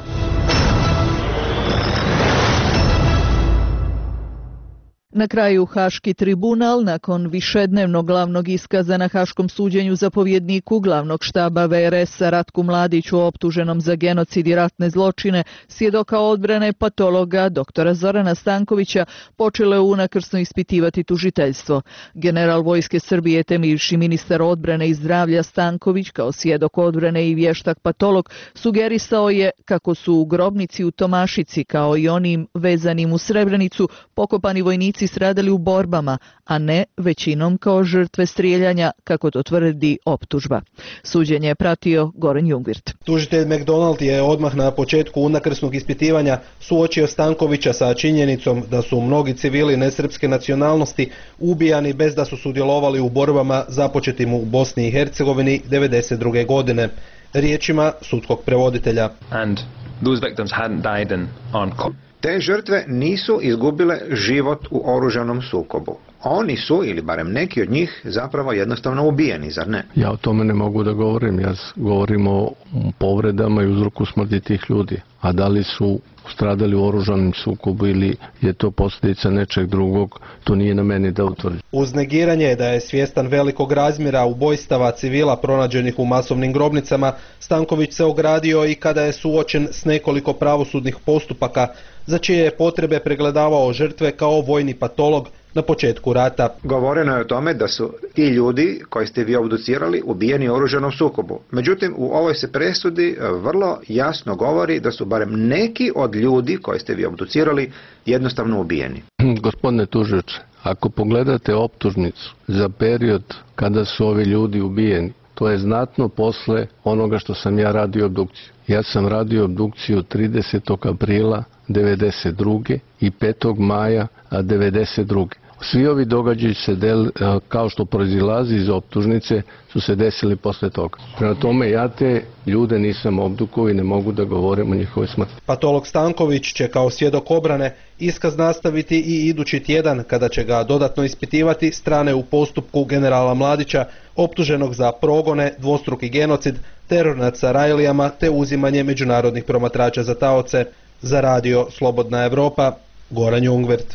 Na kraju Haški tribunal, nakon višednevnog glavnog iskaza na Haškom suđenju zapovjedniku glavnog štaba VRS-a Ratku Mladiću optuženom za genocid i ratne zločine, svjedoka odbrane patologa doktora Zorana Stankovića, počelo je unakrsno ispitivati tužiteljstvo. General Vojske Srbije te bivši ministar odbrane i zdravlja Stanković kao svjedok odbrane i vještak patolog sugerisao je kako su u grobnici u Tomašici kao i onim vezanim u Srebrenicu pokopani vojnici stradali u borbama, a ne većinom kao žrtve strijeljanja, kako to tvrdi optužba. Suđenje je pratio Goran Jungwirth. Tužitelj McDonald je odmah na početku unakrsnog ispitivanja suočio Stankovića sa činjenicom da su mnogi civili nesrpske nacionalnosti ubijani bez da su sudjelovali u borbama započetim u Bosni i Hercegovini 1992. godine. Riječima sudskog prevoditelja. And those victims hadn't died in armed conflict. Te žrtve nisu izgubile život u oružanom sukobu. Oni su, ili barem neki od njih, zapravo jednostavno ubijeni, zar ne? Ja o tome ne mogu da govorim. Ja govorim o povredama i uzroku smrti tih ljudi. A da li su stradali u oružanom sukobu ili je to posljedica nečeg drugog, to nije na meni da utvrdim. Uz negiranje da je svjestan velikog razmjera ubojstava civila pronađenih u masovnim grobnicama, Stanković se ogradio i kada je suočen s nekoliko pravosudnih postupaka za čije je potrebe pregledavao žrtve kao vojni patolog na početku rata. Govoreno je o tome da su ti ljudi koji ste vi obducirali ubijeni u oružanom sukobu. Međutim, u ovoj se presudi vrlo jasno govori da su barem neki od ljudi koji ste vi obducirali jednostavno ubijeni. Gospodine tužioče, ako pogledate optužnicu za period kada su ovi ljudi ubijeni, to je znatno posle onoga što sam ja radio obdukciju. Ja sam radio obdukciju 30. aprila 1992. i 5. maja 1992. Svi ovi događaji kao što proizilazi iz optužnice su se desili posle toga. Prema tome ja te ljude nisam obdukao i ne mogu da govorim o njihovoj smrti. Patolog Stanković će kao svjedok obrane iskaz nastaviti i idući tjedan kada će ga dodatno ispitivati strane u postupku generala Mladića optuženog za progone, dvostruki genocid, teror nad Sarajlijama te uzimanje međunarodnih promatrača za taoce. Za radio Slobodna Evropa, Goran Jungvert.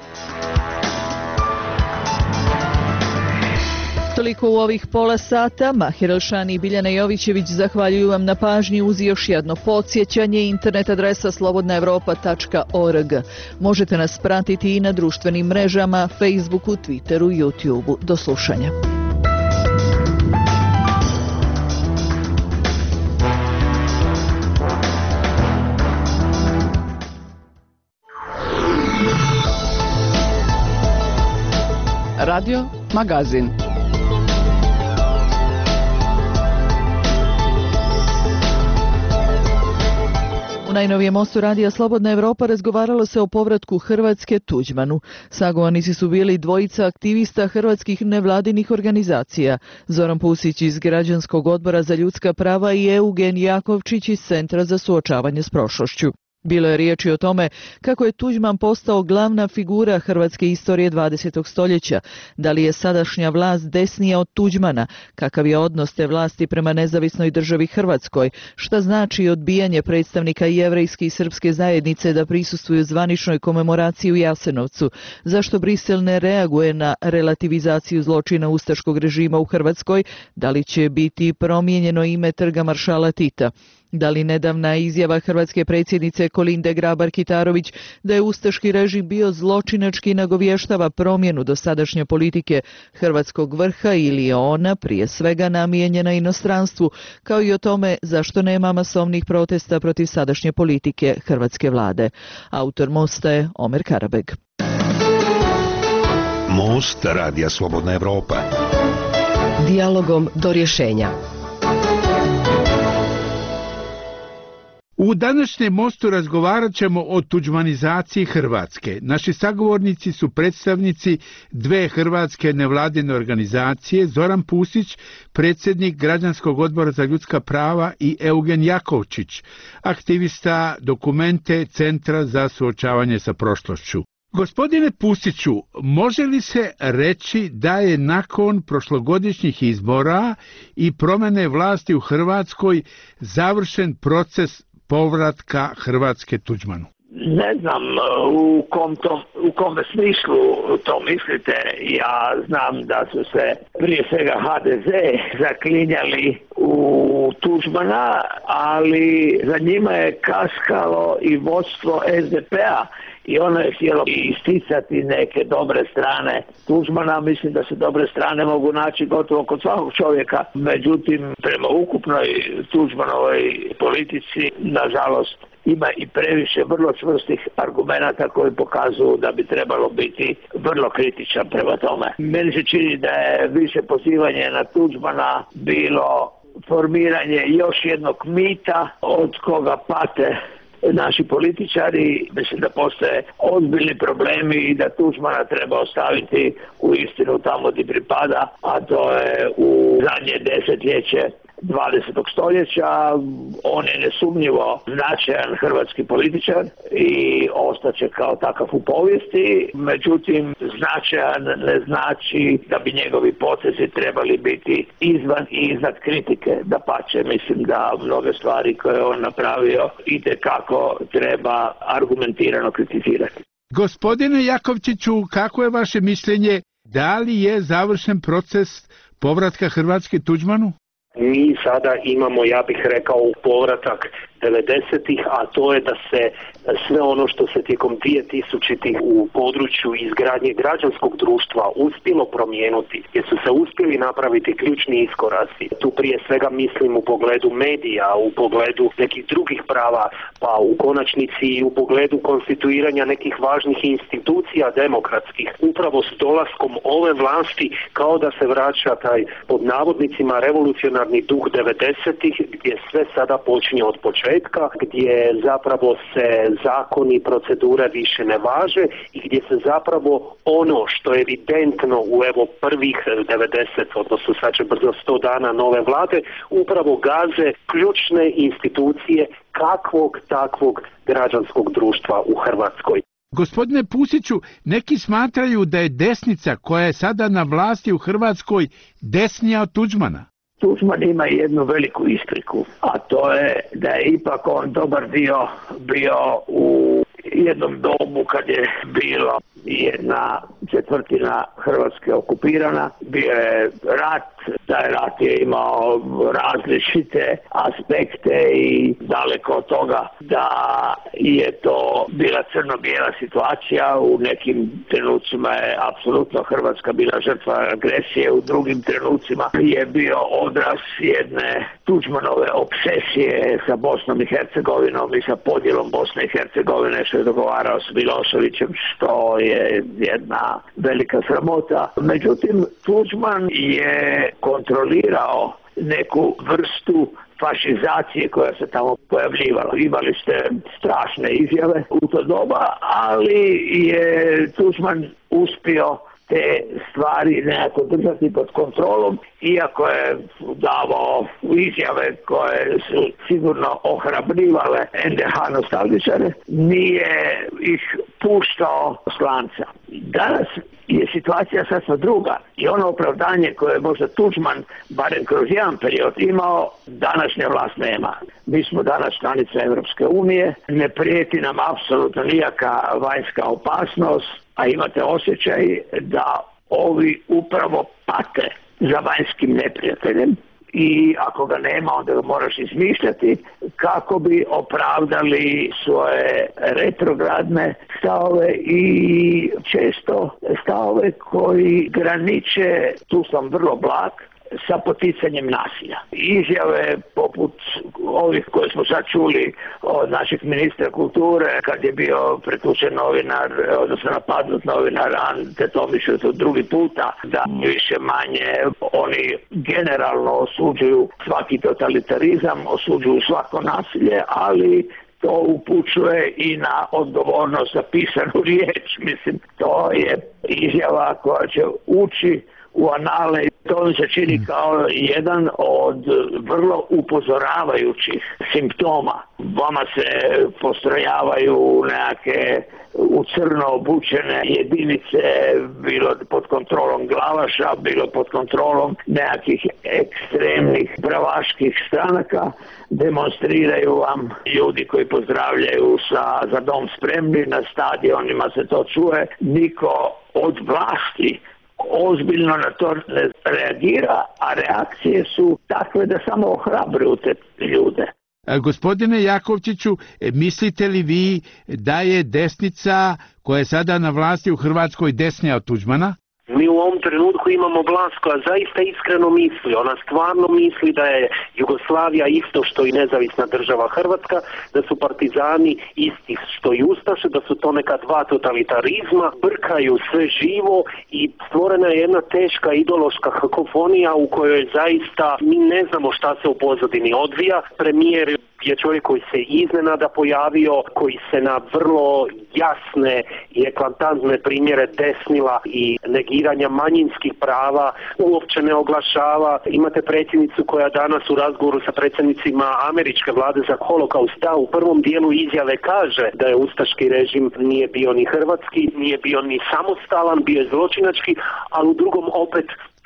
Toliko u ovih pola sata. Mahir Elšani i Biljana Jovićević zahvaljuju vam na pažnji uz još jedno podsjećanje. Internet adresa slobodnaevropa.org. Možete nas pratiti i na društvenim mrežama, Facebooku, Twitteru, YouTubeu. Do slušanja. Radio Magazin. U najnovijem mostu radija Slobodna Evropa razgovaralo se o povratku Hrvatske Tuđmanu. Sagovornici su bili dvojica aktivista hrvatskih nevladinih organizacija, Zoran Pusić iz Građanskog odbora za ljudska prava i Eugen Jakovčić iz Centra za suočavanje s prošlošću. Bilo je riječi o tome kako je Tuđman postao glavna figura hrvatske istorije 20. stoljeća, da li je sadašnja vlast desnija od Tuđmana, kakav je odnos te vlasti prema nezavisnoj državi Hrvatskoj, šta znači odbijanje predstavnika jevrejske i srpske zajednice da prisustvuju zvaničnoj komemoraciji u Jasenovcu, zašto Brisel ne reaguje na relativizaciju zločina ustaškog režima u Hrvatskoj, da li će biti promijenjeno ime trga maršala Tita. Da li nedavna izjava hrvatske predsjednice Kolinde Grabar-Kitarović da je ustaški režim bio zločinački nagovještava promjenu dosadašnje politike hrvatskog vrha ili je ona prije svega namijenjena inostranstvu, kao i o tome zašto nema masovnih protesta protiv sadašnje politike hrvatske vlade. Autor mosta je Omer Karabeg. Most radija Slobodna Evropa. Dijalogom do rješenja. U današnjem mostu razgovarat ćemo o tuđmanizaciji Hrvatske. Naši sagovornici su predstavnici dve hrvatske nevladine organizacije, Zoran Pusić, predsjednik Građanskog odbora za ljudska prava, i Eugen Jakovčić, aktivista Dokumente Centra za suočavanje sa prošlošću. Gospodine Pusiću, može li se reći da je nakon prošlogodišnjih izbora i promjene vlasti u Hrvatskoj završen proces povratka Hrvatske Tuđmanu? Ne znam u kom smislu to mislite. Ja znam da su se prije svega HDZ zaklinjali u Tuđmana, ali za njima je kaskalo i vodstvo SDP-a i ono je htjelo isticati neke dobre strane Tuđmana. Mislim da se dobre strane mogu naći gotovo kod svakog čovjeka. Međutim, prema ukupnoj Tuđmanovoj politici, nažalost, ima i previše vrlo čvrstih argumenata koji pokazuju da bi trebalo biti vrlo kritičan prema tome. Meni se čini da je više pozivanje na Tuđmana bilo formiranje još jednog mita od koga pate naši političari. Mislim da postoje ozbiljni problemi i da Tuđmana treba ostaviti u istinu tamo gdje pripada, a to je u zadnje desetljeće 20. stoljeća. On je nesumnjivo značajan hrvatski političar i ostaće kao takav u povijesti. Međutim, značajan ne znači da bi njegovi potezi trebali biti izvan i iznad kritike. Dapače, mislim da mnoge stvari koje on napravio itekako treba argumentirano kritizirati. Gospodine Jakovčiću, kako je vaše mišljenje? Da li je završen proces povratka Hrvatske Tuđmanu? Mi sada imamo, ja bih rekao, povratak 90-ih, a to je da se sve ono što se tijekom 2000-ih u području izgradnje građanskog društva uspjelo promijenuti, gdje su se uspjeli napraviti ključni iskoraci. Tu prije svega mislim u pogledu medija, u pogledu nekih drugih prava, pa u konačnici i u pogledu konstituiranja nekih važnih institucija demokratskih. Upravo s dolaskom ove vlasti kao da se vraća taj pod navodnicima revolucionarni duh 90-ih, gdje sve sada počinje od početka, gdje zapravo se zakoni i procedure više ne važe i gdje se zapravo ono što je evidentno u evo prvih 90, odnosno sad će brzo 100 dana nove vlade, upravo gaze ključne institucije kakvog takvog građanskog društva u Hrvatskoj. Gospodine Pusiću, neki smatraju da je desnica koja je sada na vlasti u Hrvatskoj desnija od Tuđmana. Tuđman ima jednu veliku ispriku, a to je da je ipak on dobar dio bio u jednom dobu kad je bilo 1/4 Hrvatske okupirana, bio je rat, taj rat je imao različite aspekte i daleko od toga da je to bila crno-bijela situacija. U nekim trenucima je apsolutno Hrvatska bila žrtva agresije, u drugim trenucima je bio odraz jedne Tuđmanove obsesije sa Bosnom i Hercegovinom i sa podjelom Bosne i Hercegovine, što je dogovarao s Miloševićem, što je jedna velika sramota. Međutim, Tuđman je kontrolirao neku vrstu fašizacije koja se tamo pojavljivala. Imali ste strašne izjave u to doba, ali je Tuđman uspio te stvari nekako držati pod kontrolom, iako je davao izjave koje su sigurno ohrabrivale NDH nostalgičare, nije ih puštao s lanca. Danas je situacija sasvim druga i ono opravdanje koje je možda Tuđman, barem kroz jedan period, imao, današnja vlast nema. Mi smo danas članica Europske unije, ne prijeti nam apsolutno nijaka vanjska opasnost, a imate osjećaj da ovi upravo pate za vanjskim neprijateljem i ako ga nema, onda ga moraš izmišljati kako bi opravdali svoje retrogradne stavove i često stavove koji graniče, tu sam vrlo blag, sa poticanjem nasilja. Izjave poput ovih koje smo sad čuli od našeg ministra kulture kad je bio pretučen novinar, odnosno napadnut novinar Ante Tomišev drugi puta, da više manje oni generalno osuđuju svaki totalitarizam, osuđuju svako nasilje, ali to upućuje i na odgovornost za pisanu riječ. Mislim, to je izjava koja će ući u anale. To mi se čini kao jedan od vrlo upozoravajućih simptoma. Vama se postrojavaju nekake u crno obučene jedinice, bilo pod kontrolom Glavaša, bilo pod kontrolom nekakvih ekstremnih pravaških stranaka. Demonstriraju vam ljudi koji pozdravljaju za dom spremni, na stadionima se to čuje. Niko od vlasti ozbiljno na to ne reagira, a reakcije su takve da samo ohrabruju te ljude. Gospodine Jakovčiću, mislite li vi da je desnica koja je sada na vlasti u Hrvatskoj desnija od Tuđmana? Mi u ovom trenutku imamo vlast koja zaista iskreno misli. Ona stvarno misli da je Jugoslavija isto što i nezavisna država Hrvatska, da su partizani isti što i ustaše, da su to neka dva totalitarizma, brkaju sve živo i stvorena je jedna teška ideološka kakofonija u kojoj zaista mi ne znamo šta se u pozadini odvija. Premijer je čovjek koji se iznenada pojavio, koji se na vrlo jasne i eklatantne primjere desnila i negiranja manjinskih prava uopće ne oglašava. Imate predsjednicu koja danas u razgovoru sa predsjednicima američke vlade za holokaust u prvom dijelu izjave kaže da je ustaški režim nije bio ni hrvatski, nije bio ni samostalan, bio je zločinački, ali u drugom opet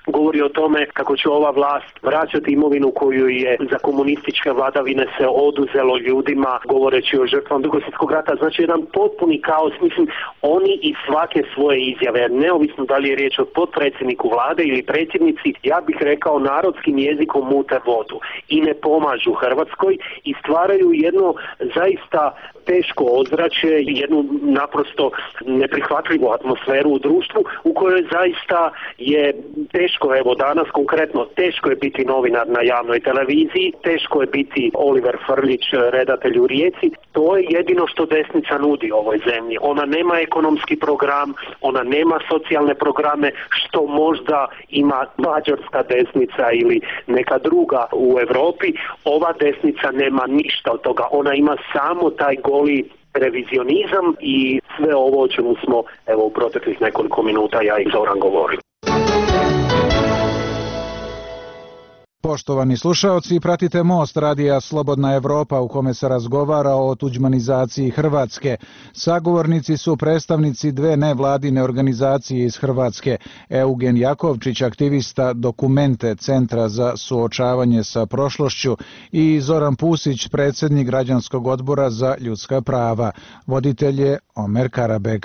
govori o tome kako će ova vlast vraćati imovinu koju je za komunističke vladavine se oduzelo ljudima, govoreći o žrtvama Drugog svjetskog rata. Znači jedan potpuni kaos. Mislim, oni i svake svoje izjave, neovisno da li je riječ o potpredsjedniku vlade ili predsjednici, ja bih rekao narodskim jezikom mute vodu i ne pomažu Hrvatskoj i stvaraju jedno zaista teško ozračje, jednu naprosto neprihvatljivu atmosferu u društvu u kojoj zaista je teško, evo danas konkretno, teško je biti novinar na javnoj televiziji, teško je biti Oliver Frljić, redatelj u Rijeci. To je jedino što desnica nudi ovoj zemlji. Ona nema ekonomski program, ona nema socijalne programe, što možda ima mađarska desnica ili neka druga u Europi. Ova desnica nema ništa od toga. Ona ima samo taj goli revizionizam i sve ovo o čemu smo evo u proteklih nekoliko minuta ja i Zoran govorili. Poštovani slušaoci, pratite Most radija Slobodna Evropa u kome se razgovara o tuđmanizaciji Hrvatske. Sagovornici su predstavnici dve nevladine organizacije iz Hrvatske, Eugen Jakovčić, aktivista Dokumente Centra za suočavanje sa prošlošću i Zoran Pusić, predsjednik Građanskog odbora za ljudska prava. Voditelj je Omer Karabeg.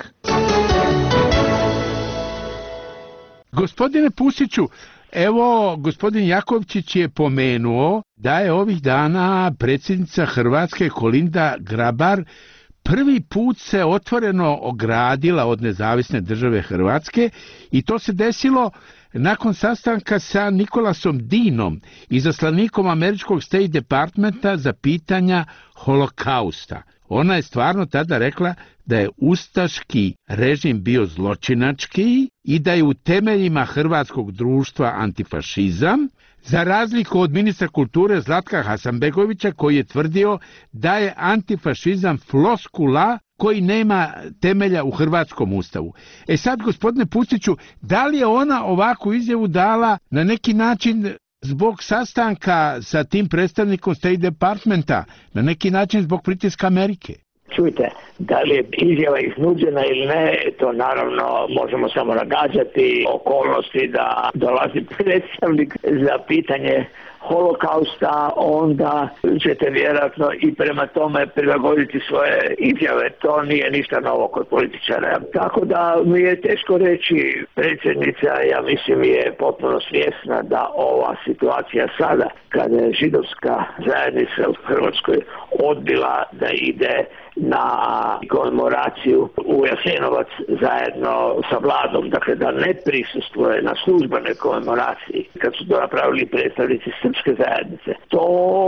Gospodine Pusiću, evo, gospodin Jakovčić je pomenuo da je ovih dana predsjednica Hrvatske Kolinda Grabar prvi put se otvoreno ogradila od nezavisne države Hrvatske i to se desilo nakon sastanka sa Nikolasom Dinom, izaslanikom američkog State Departmenta za pitanja holokausta. Ona je stvarno tada rekla da je ustaški režim bio zločinački i da je u temeljima hrvatskog društva antifašizam, za razliku od ministra kulture Zlatka Hasanbegovića koji je tvrdio da je antifašizam floskula koji nema temelja u hrvatskom ustavu. E sad, gospodine Pustiću, da li je ona ovakvu izjavu dala na neki način zbog sastanka sa tim predstavnikom State Departmenta, na neki način zbog pritiska Amerike? Čujte, da li je izjava iznuđena ili ne, to naravno možemo samo nagađati okolnosti da dolazi predstavnik za pitanje holokausta, onda ćete vjerojatno i prema tome prilagoditi svoje izjave. To nije ništa novo kod političara. Tako da mi je teško reći, predsjednica, ja mislim, je potpuno svjesna da ova situacija sada, kada je židovska zajednica u Hrvatskoj odbila da ide na komemoraciju u Jasenovac zajedno sa vladom, dakle da ne prisustvuje na službenoj komemoraciji, kad su to napravili predstavnici srpske zajednice. To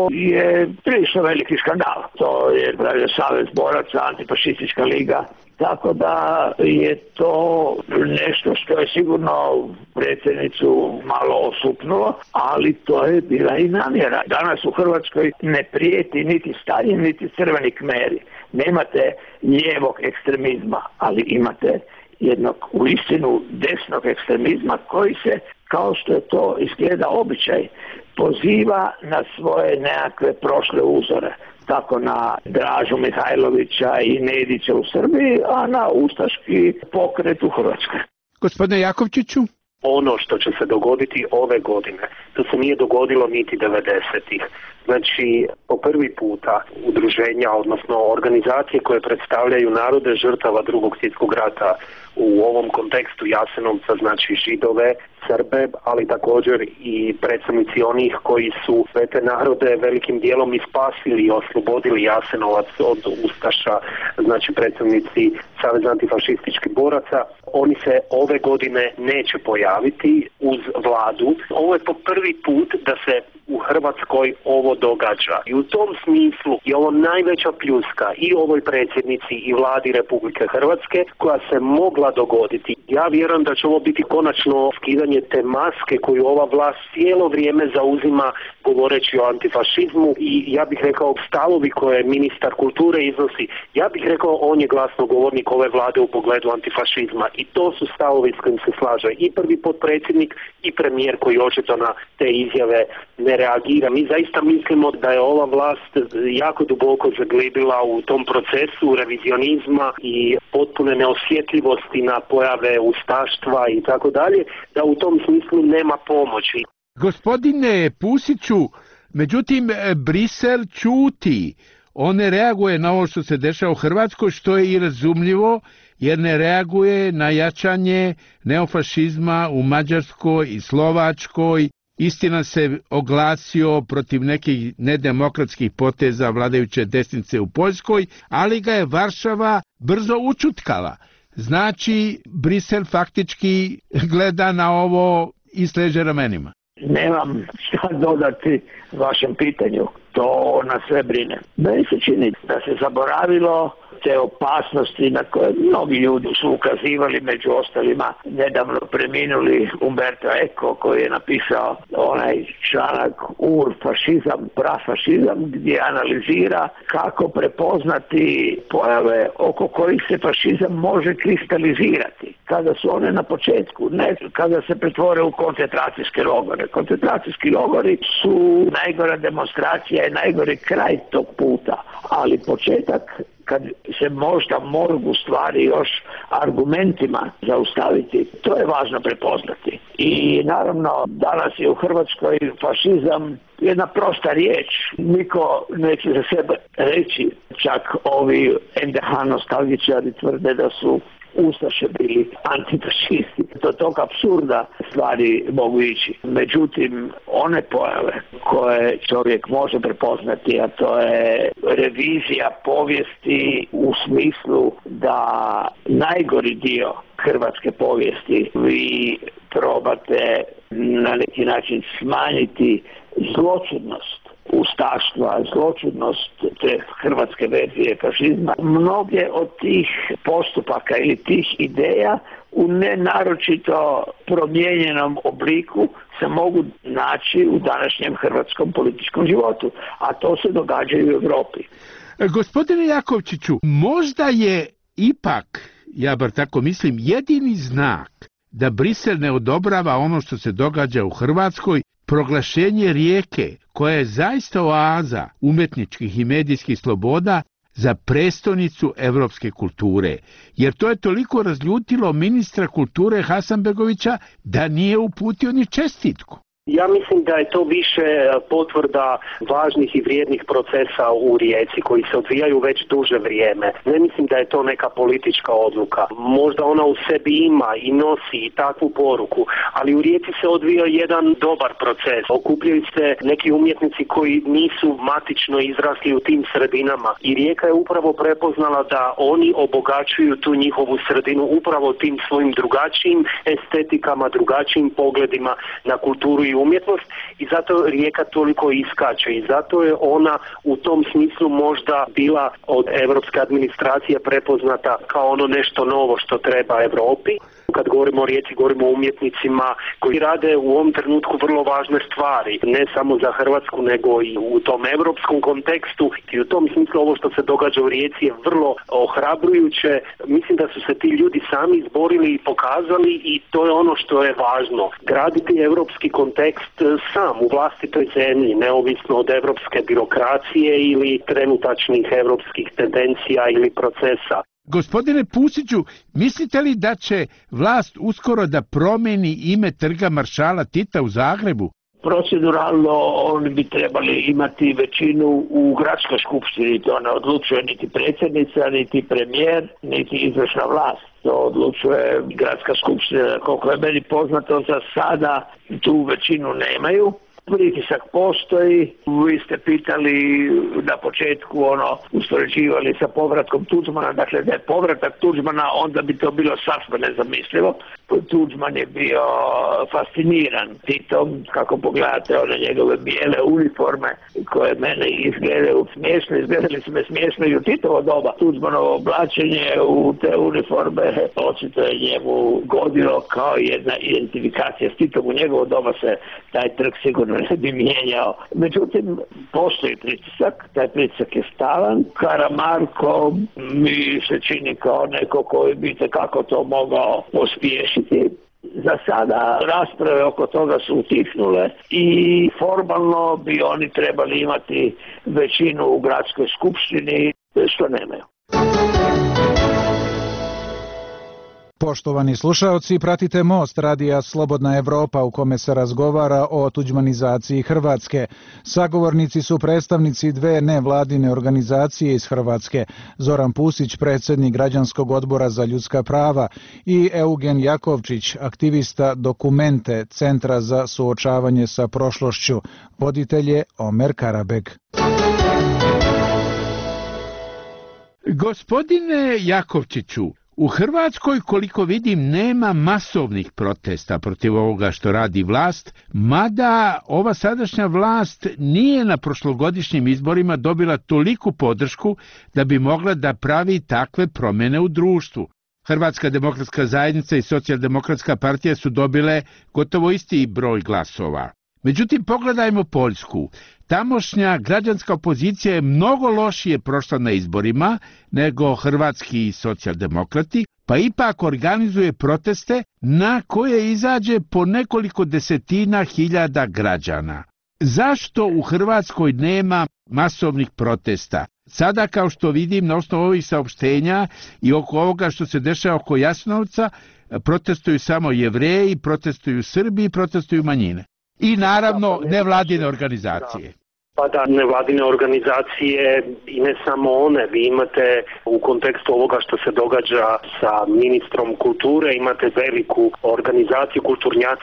je prilično veliki skandal. To je pravio Savez boraca, Antifašistička liga. Tako da je to nešto što je sigurno predsjednicu malo osupnulo, ali to je bila i namjera. Danas u Hrvatskoj ne prijeti niti Staljin, niti crveni kmeri. Nemate lijevog ekstremizma, ali imate jednog uistinu desnog ekstremizma koji se, kao što je to izgleda običaj, poziva na svoje nekakve prošle uzore. Tako na Dražu Mihajlovića i Nedića u Srbiji, a na ustaški pokret u Hrvatskoj. Gospodine Jakovčiću? Ono što će se dogoditi ove godine, to se nije dogodilo niti 90-ih. Znači, po prvi puta udruženja, odnosno organizacije koje predstavljaju narode žrtava Drugog svjetskog rata u ovom kontekstu Jasenovca, znači Židove, Srbe, ali također i predstavnici onih koji su sve te narode velikim dijelom i spasili i oslobodili Jasenovac od ustaša, znači predstavnici Saveza antifašističkih boraca. Oni se ove godine neće pojaviti uz vladu. Ovo je po prvi put da se u Hrvatskoj ovo događa. I u tom smislu je ovo najveća pljuska i ovoj predsjednici i vladi Republike Hrvatske koja se mogla dogoditi. Ja vjerujem da će ovo biti konačno skidanje te maske koju ova vlast cijelo vrijeme zauzima govoreći o antifašizmu i ja bih rekao stavovi koje ministar kulture iznosi. Ja bih rekao on je glasnogovornik ove vlade u pogledu antifašizma i to su stavovi s kojim se slaže i prvi potpredsjednik i premijer koji očito na te izjave ne reagira. Mi zaista mislimo da je ova vlast jako duboko zaglibila u tom procesu revizionizma i potpune neosjetljivosti na pojave ustaštva i tako dalje, da u tom smislu nema pomoći. Gospodine Pusiću, međutim, Brisel ćuti. On ne reaguje na ovo što se dešava u Hrvatskoj, što je i razumljivo, jer ne reaguje na jačanje neofašizma u Mađarskoj i Slovačkoj. Istina se oglasio protiv nekih nedemokratskih poteza vladajuće desnice u Poljskoj, ali ga je Varšava brzo učutkala. Znači, Brisel faktički gleda na ovo i sleže ramenima. Nemam šta dodati vašem pitanju, to nas sve brine. Meni se čini da se zaboravilo te opasnosti na koje mnogi ljudi su ukazivali, među ostalima nedavno preminuli Umberto Eco, koji je napisao onaj članak Urfašizam, prafašizam, gdje analizira kako prepoznati pojave oko kojih se fašizam može kristalizirati. Kada su one na početku, ne kada se pretvore u koncentracijske logore. Koncentracijski logori su najgora demonstracija i najgori kraj tog puta, ali početak kad se možda mogu stvari još argumentima zaustaviti, to je važno prepoznati. I naravno, danas je u Hrvatskoj fašizam jedna prosta riječ. Niko neće za sebe reći, čak ovi NDH nostalgičari tvrde da su ustaše bili antifašisti. Do tog apsurda stvari mogu ići. Međutim, one pojave koje čovjek može prepoznati, a to je revizija povijesti u smislu da najgori dio hrvatske povijesti vi probate na neki način smanjiti zločudnost ustaštva, zločudnost te hrvatske verzije fašizma. Mnoge od tih postupaka ili tih ideja u nenaročito promijenjenom obliku se mogu naći u današnjem hrvatskom političkom životu, a to se događa i u Europi. Gospodine Jakovčiću, možda je ipak, ja bar tako mislim, jedini znak da Brisel ne odobrava ono što se događa u Hrvatskoj, proglašenje Rijeke, koja je zaista oaza umetničkih i medijskih sloboda, za prestonicu evropske kulture, jer to je toliko razljutilo ministra kulture Hasanbegovića da nije uputio ni čestitku. Ja mislim da je to više potvrda važnih i vrijednih procesa u Rijeci koji se odvijaju već duže vrijeme. Ne mislim da je to neka politička odluka. Možda ona u sebi ima i nosi i takvu poruku, ali u Rijeci se odvija jedan dobar proces. Okupljaju se neki umjetnici koji nisu matično izrasli u tim sredinama i Rijeka je upravo prepoznala da oni obogaćuju tu njihovu sredinu upravo tim svojim drugačijim estetikama, drugačijim pogledima na kulturu i umjetnost i zato Rijeka toliko iskače i zato je ona u tom smislu možda bila od evropske administracije prepoznata kao ono nešto novo što treba Europi. Kad govorimo o Rijeci, govorimo o umjetnicima koji rade u ovom trenutku vrlo važne stvari, ne samo za Hrvatsku, nego i u tom europskom kontekstu i u tom smislu ovo što se događa u Rijeci je vrlo ohrabrujuće. Mislim da su se ti ljudi sami izborili i pokazali i to je ono što je važno. Graditi europski kontekst sam u vlastitoj zemlji, neovisno od europske birokracije ili trenutačnih europskih tendencija ili procesa. Gospodine Pusiću, mislite li da će vlast uskoro da promeni ime trga maršala Tita u Zagrebu? Proceduralno oni bi trebali imati većinu u gradskoj skupštini, to ne odlučuje niti predsjednica, niti premijer, niti izvršna vlast. To odlučuje gradska skupština. Koliko je meni poznato, za sada tu većinu nemaju. Pritisak postoji, vi ste pitali na početku uspoređivali sa povratkom Tuđmana, dakle da je povratak Tuđmana onda bi to bilo sasvim nezamislivo. Tuđman je bio fasciniran Titom, kako pogledate one njegove bijele uniforme koje mene izgledaju smiješno, izgledali su me smiješno i u Titovo doba. Tuđmanovo oblačenje u te uniforme očito je njemu godilo kao jedna identifikacija s Titom. U njegovo doba se taj trg sigurno ne bi mijenjao. Međutim, postoji pritisak, taj pritisak je stalan. Karamarko mi se čini kao neko koji bi kako to mogao pospješiti. Za sada rasprave oko toga su utihnule i formalno bi oni trebali imati većinu u gradskoj skupštini, što nemaju. Poštovani slušaoci, pratite Most radija Slobodna Evropa u kome se razgovara o tuđmanizaciji Hrvatske. Sagovornici su predstavnici dve nevladine organizacije iz Hrvatske, Zoran Pusić, predsjednik Građanskog odbora za ljudska prava, i Eugen Jakovčić, aktivista Dokumente, Centra za suočavanje sa prošlošću. Voditelj je Omer Karabeg. Gospodine Jakovčiću, u Hrvatskoj, koliko vidim, nema masovnih protesta protiv ovoga što radi vlast, mada ova sadašnja vlast nije na prošlogodišnjim izborima dobila toliku podršku da bi mogla da pravi takve promjene u društvu. Hrvatska demokratska zajednica i Socijaldemokratska partija su dobile gotovo isti broj glasova. Međutim, pogledajmo Poljsku. Tamošnja građanska opozicija je mnogo lošije prošla na izborima nego hrvatski socijaldemokrati, pa ipak organizuje proteste na koje izađe po nekoliko desetina hiljada građana. Zašto u Hrvatskoj nema masovnih protesta? Sada, kao što vidim na osnovu ovih saopštenja i oko ovoga što se dešava oko Jasenovca, protestuju samo Jevreji, protestuju Srbi, protestuju manjine. I naravno nevladine organizacije. Pa da, nevladine organizacije i ne samo one, vi imate u kontekstu ovoga što se događa sa ministrom kulture, imate veliku organizaciju Kulturnjaci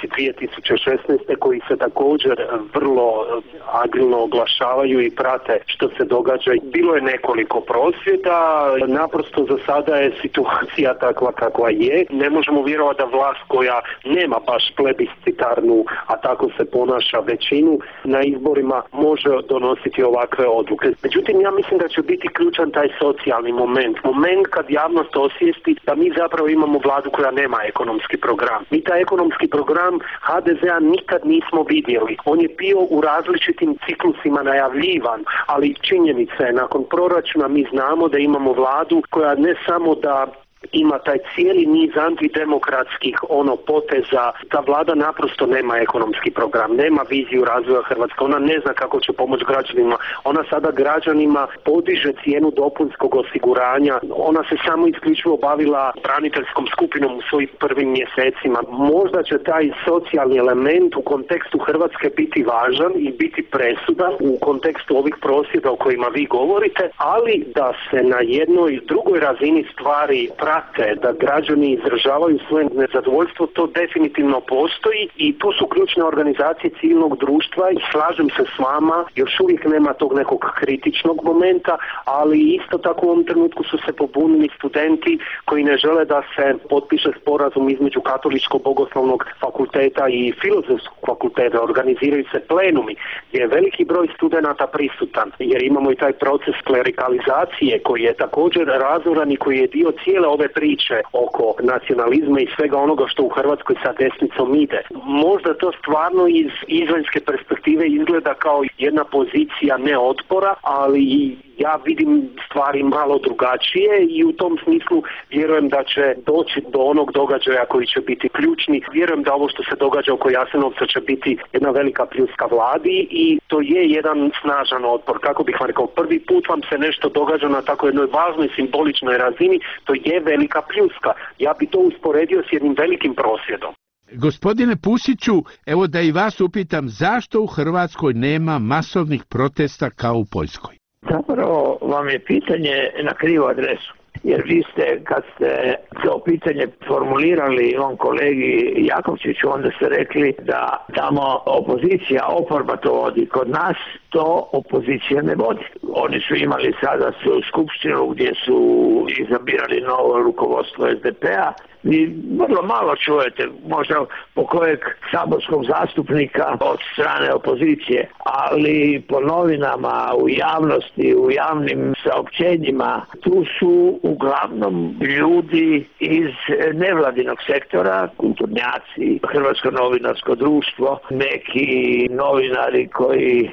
2016. koji se također vrlo agilno oglašavaju i prate što se događa. Bilo je nekoliko prosvjeda, naprosto za sada je situacija takva kakva je. Ne možemo vjerovati da vlast koja nema baš plebiscitarnu, a tako se ponaša većinu na izborima, može donositi ovakve odluke. Međutim, ja mislim da će biti ključan taj socijalni moment. Moment kad javnost osvijesti da mi zapravo imamo vladu koja nema ekonomski program. Mi taj ekonomski program HDZ-a nikad nismo vidjeli. On je bio u različitim ciklusima najavljivan, ali činjenica je, nakon proračuna mi znamo da imamo vladu koja ne samo da ima taj cijeli niz antidemokratskih poteza. Ta vlada naprosto nema ekonomski program, nema viziju razvoja Hrvatske, ona ne zna kako će pomoći građanima. Ona sada građanima podiže cijenu dopunskog osiguranja, ona se samo isključivo bavila braniteljskom skupinom u svojim prvim mjesecima. Možda će taj socijalni element u kontekstu Hrvatske biti važan i biti presudan u kontekstu ovih prosvjeda o kojima vi govorite, ali da se na jednoj drugoj razini stvari prate, da građani izražavaju svoje nezadovoljstvo, to definitivno postoji i tu su ključne organizacije civilnog društva i slažem se s vama, još uvijek nema tog nekog kritičnog momenta, ali isto tako u ovom trenutku su se pobunili studenti koji ne žele da se potpiše sporazum između Katoličkog bogoslovnog fakulteta i Filozofskog fakulteta, organiziraju se plenumi gdje je veliki broj studenata prisutan, jer imamo i taj proces klerikalizacije koji je također razoran i koji je dio cijele ove priče oko nacionalizma i svega onoga što u Hrvatskoj sa desnicom ide. Možda to stvarno iz izvanjske perspektive izgleda kao jedna pozicija neotpora, ali ja vidim stvari malo drugačije i u tom smislu vjerujem da će doći do onog događaja koji će biti ključni. Vjerujem da ovo što se događa oko Jasenovca će biti jedna velika pljuska vladi i to je jedan snažan otpor. Kako bih vam rekao, prvi put vam se nešto događa na tako jednoj važnoj simboličnoj razini, to je velika pljuska. Ja bi to usporedio s jednim velikim prosvjedom. Gospodine Pusiću, evo da i vas upitam, zašto u Hrvatskoj nema masovnih protesta kao u Poljskoj? Zapravo vam je pitanje na krivu adresu. Jer vi ste, kad ste to pitanje formulirali on kolegi Jakovčiću, onda ste rekli da tamo opozicija, oporba to vodi. Kod nas to opozicija ne vodi. Oni su imali sada svoju skupštinu gdje su izabirali novo rukovodstvo SDP-a. Vi vrlo malo čujete, možda po kojeg saborskog zastupnika od strane opozicije, ali po novinama, u javnosti, u javnim saopćenjima, tu su uglavnom ljudi iz nevladinog sektora, kulturnjaci, Hrvatsko novinarsko društvo, neki novinari koji drže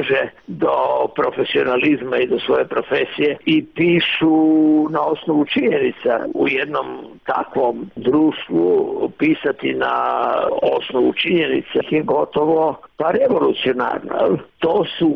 drže do profesionalizma i do svoje profesije i pišu na osnovu činjenica. U jednom takvom društvu pisati na osnovu činjenica je gotovo pa revolucionarno. To su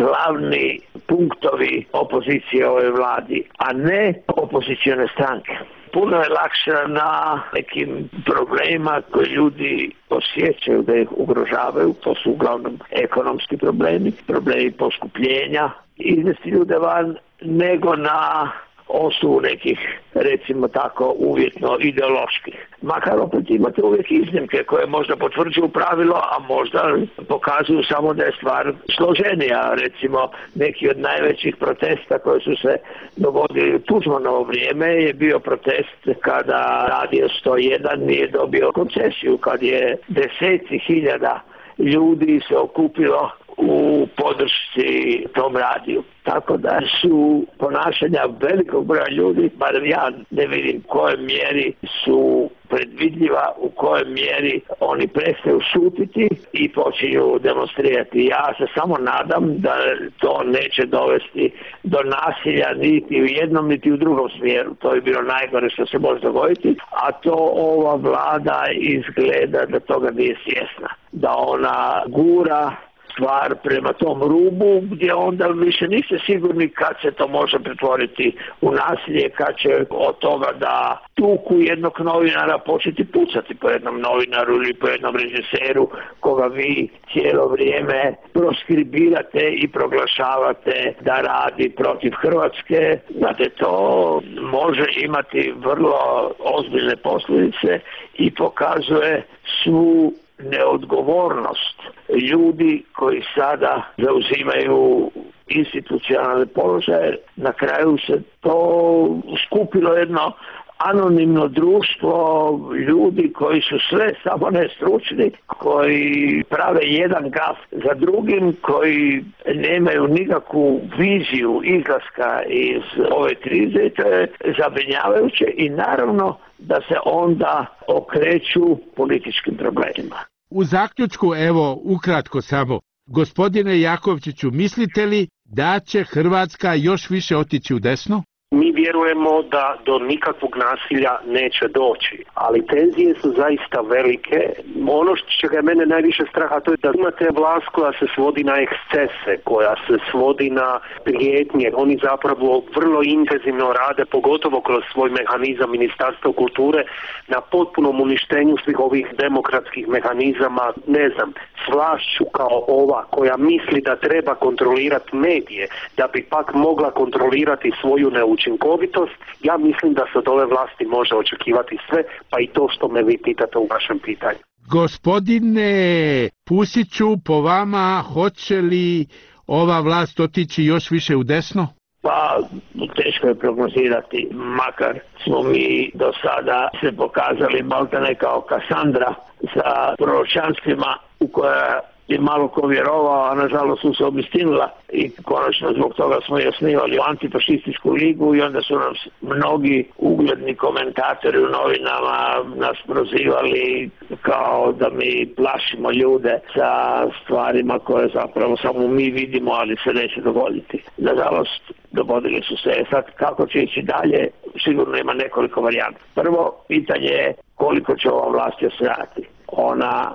glavni punktovi opozicije ove vladi, a ne opozicione stranke. Puno je lakše na nekim problemima koji ljudi osjećaju da ih ugrožavaju, to su uglavnom ekonomski problemi, problemi poskupljenja, izvesti ljude van, nego na osnovu nekih, recimo tako, uvjetno ideoloških. Makar opet imate uvijek iznimke koje možda potvrđuju pravilo, a možda pokazuju samo da je stvar složenija. Recimo, neki od najvećih protesta koji su se dogodili u Tuđmanovo vrijeme je bio protest kada Radio 101 nije dobio koncesiju, kad je deseci hiljada ljudi se okupilo u podršci tom radiju. Tako da su ponašanja velikog broja ljudi, barem ja ne vidim u kojoj mjeri su predvidljiva, u kojoj mjeri oni prestaju šutiti i počinju demonstrirati. Ja se samo nadam da to neće dovesti do nasilja niti u jednom niti u drugom smjeru. To je bilo najgore što se može dogoditi, a to ova vlada izgleda da toga nije svjesna. Da ona gura stvar prema tom rubu gdje onda više niste sigurni kad se to može pretvoriti u nasilje, kad će od toga da tuku jednog novinara početi pucati po jednom novinaru ili po jednom režiseru koga vi cijelo vrijeme proskribirate i proglašavate da radi protiv Hrvatske. Znate, to može imati vrlo ozbiljne posljedice i pokazuje svu neodgovornost ljudi koji sada zauzimaju institucionalne položaje. Na kraju se to skupilo jedno anonimno društvo ljudi koji su sve samo ne stručni, koji prave jedan gaf za drugim, koji nemaju nikakvu viziju izlaska iz ove krize. To je zabrinjavajuće i naravno da se onda okreću političkim problemima. U zaključku, evo, ukratko samo, gospodine Jakovčiću, mislite li da će Hrvatska još više otići u desno? Mi vjerujemo da do nikakvog nasilja neće doći, ali tenzije su zaista velike. Ono što ga mene najviše straha, to je da imate vlast koja se svodi na ekscese, koja se svodi na prijetnje. Oni zapravo vrlo intenzivno rade, pogotovo kroz svoj mehanizam Ministarstva kulture, na potpunom uništenju svih ovih demokratskih mehanizama. Ne znam, s vlašću kao ova koja misli da treba kontrolirati medije, da bi pak mogla kontrolirati svoju neučinkovitost, ja mislim da se od ove vlasti može očekivati sve, pa i to što me vi pitate u vašem pitanju. Gospodine Pusiću, po vama hoće li ova vlast otići još više u desno? Pa teško je prognozirati, makar smo mi do sada se pokazali maltene kao Kasandra sa proročanstvima u koja je malo ko vjerovao, a nažalost su se obistinila i konačno zbog toga smo i osnivali antifašističku ligu i onda su nam mnogi ugledni komentatori u novinama nas prozivali kao da mi plašimo ljude sa stvarima koje zapravo samo mi vidimo, ali se neće dogoditi. Nažalost, dogodili su se. Sad kako će ići dalje, sigurno ima nekoliko varijanta. Prvo, pitanje je koliko će ova vlast još trajati. Ona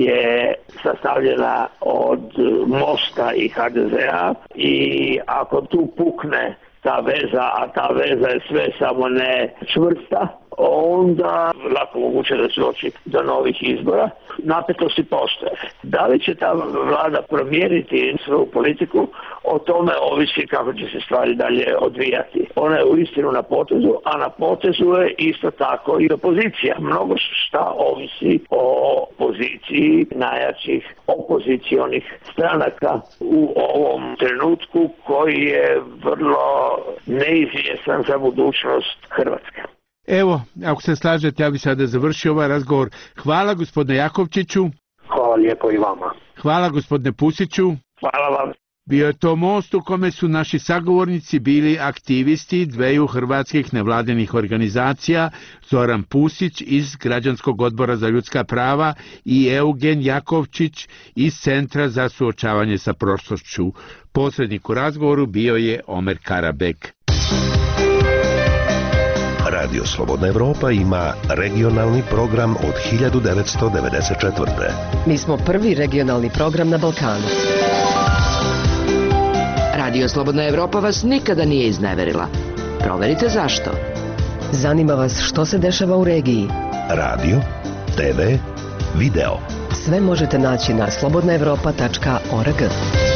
je sastavljena od Mosta i HDZ-a i ako tu pukne ta veza, a ta veza je sve samo ne čvrsta, onda lako moguće da se doći do novih izbora. Napetosti postoje. Da li će ta vlada promijeniti svoju politiku, o tome ovisi kako će se stvari dalje odvijati. Ona je uistinu na potezu, a na potezu je isto tako i opozicija. Mnogo šta ovisi o poziciji najjačih opozicionih stranaka u ovom trenutku koji je vrlo neizvjestan za budućnost Hrvatske. Evo, ako se slažete, ja bih sada završio ovaj razgovor. Hvala gospodine Jakovčiću. Hvala lijepo i vama. Hvala gospodine Pusiću. Hvala vam. Bio je to most u kome su naši sagovornici bili aktivisti dveju hrvatskih nevladinih organizacija, Zoran Pusić iz Građanskog odbora za ljudska prava i Eugen Jakovčić iz Centra za suočavanje sa prošlošću. Posrednik u razgovoru bio je Omer Karabek. Radio Slobodna Evropa ima regionalni program od 1994. Mi smo prvi regionalni program na Balkanu. Radio Slobodna Evropa vas nikada nije izneverila. Proverite zašto. Zanima vas što se dešava u regiji. Radio, TV, video. Sve možete naći na slobodnaevropa.org.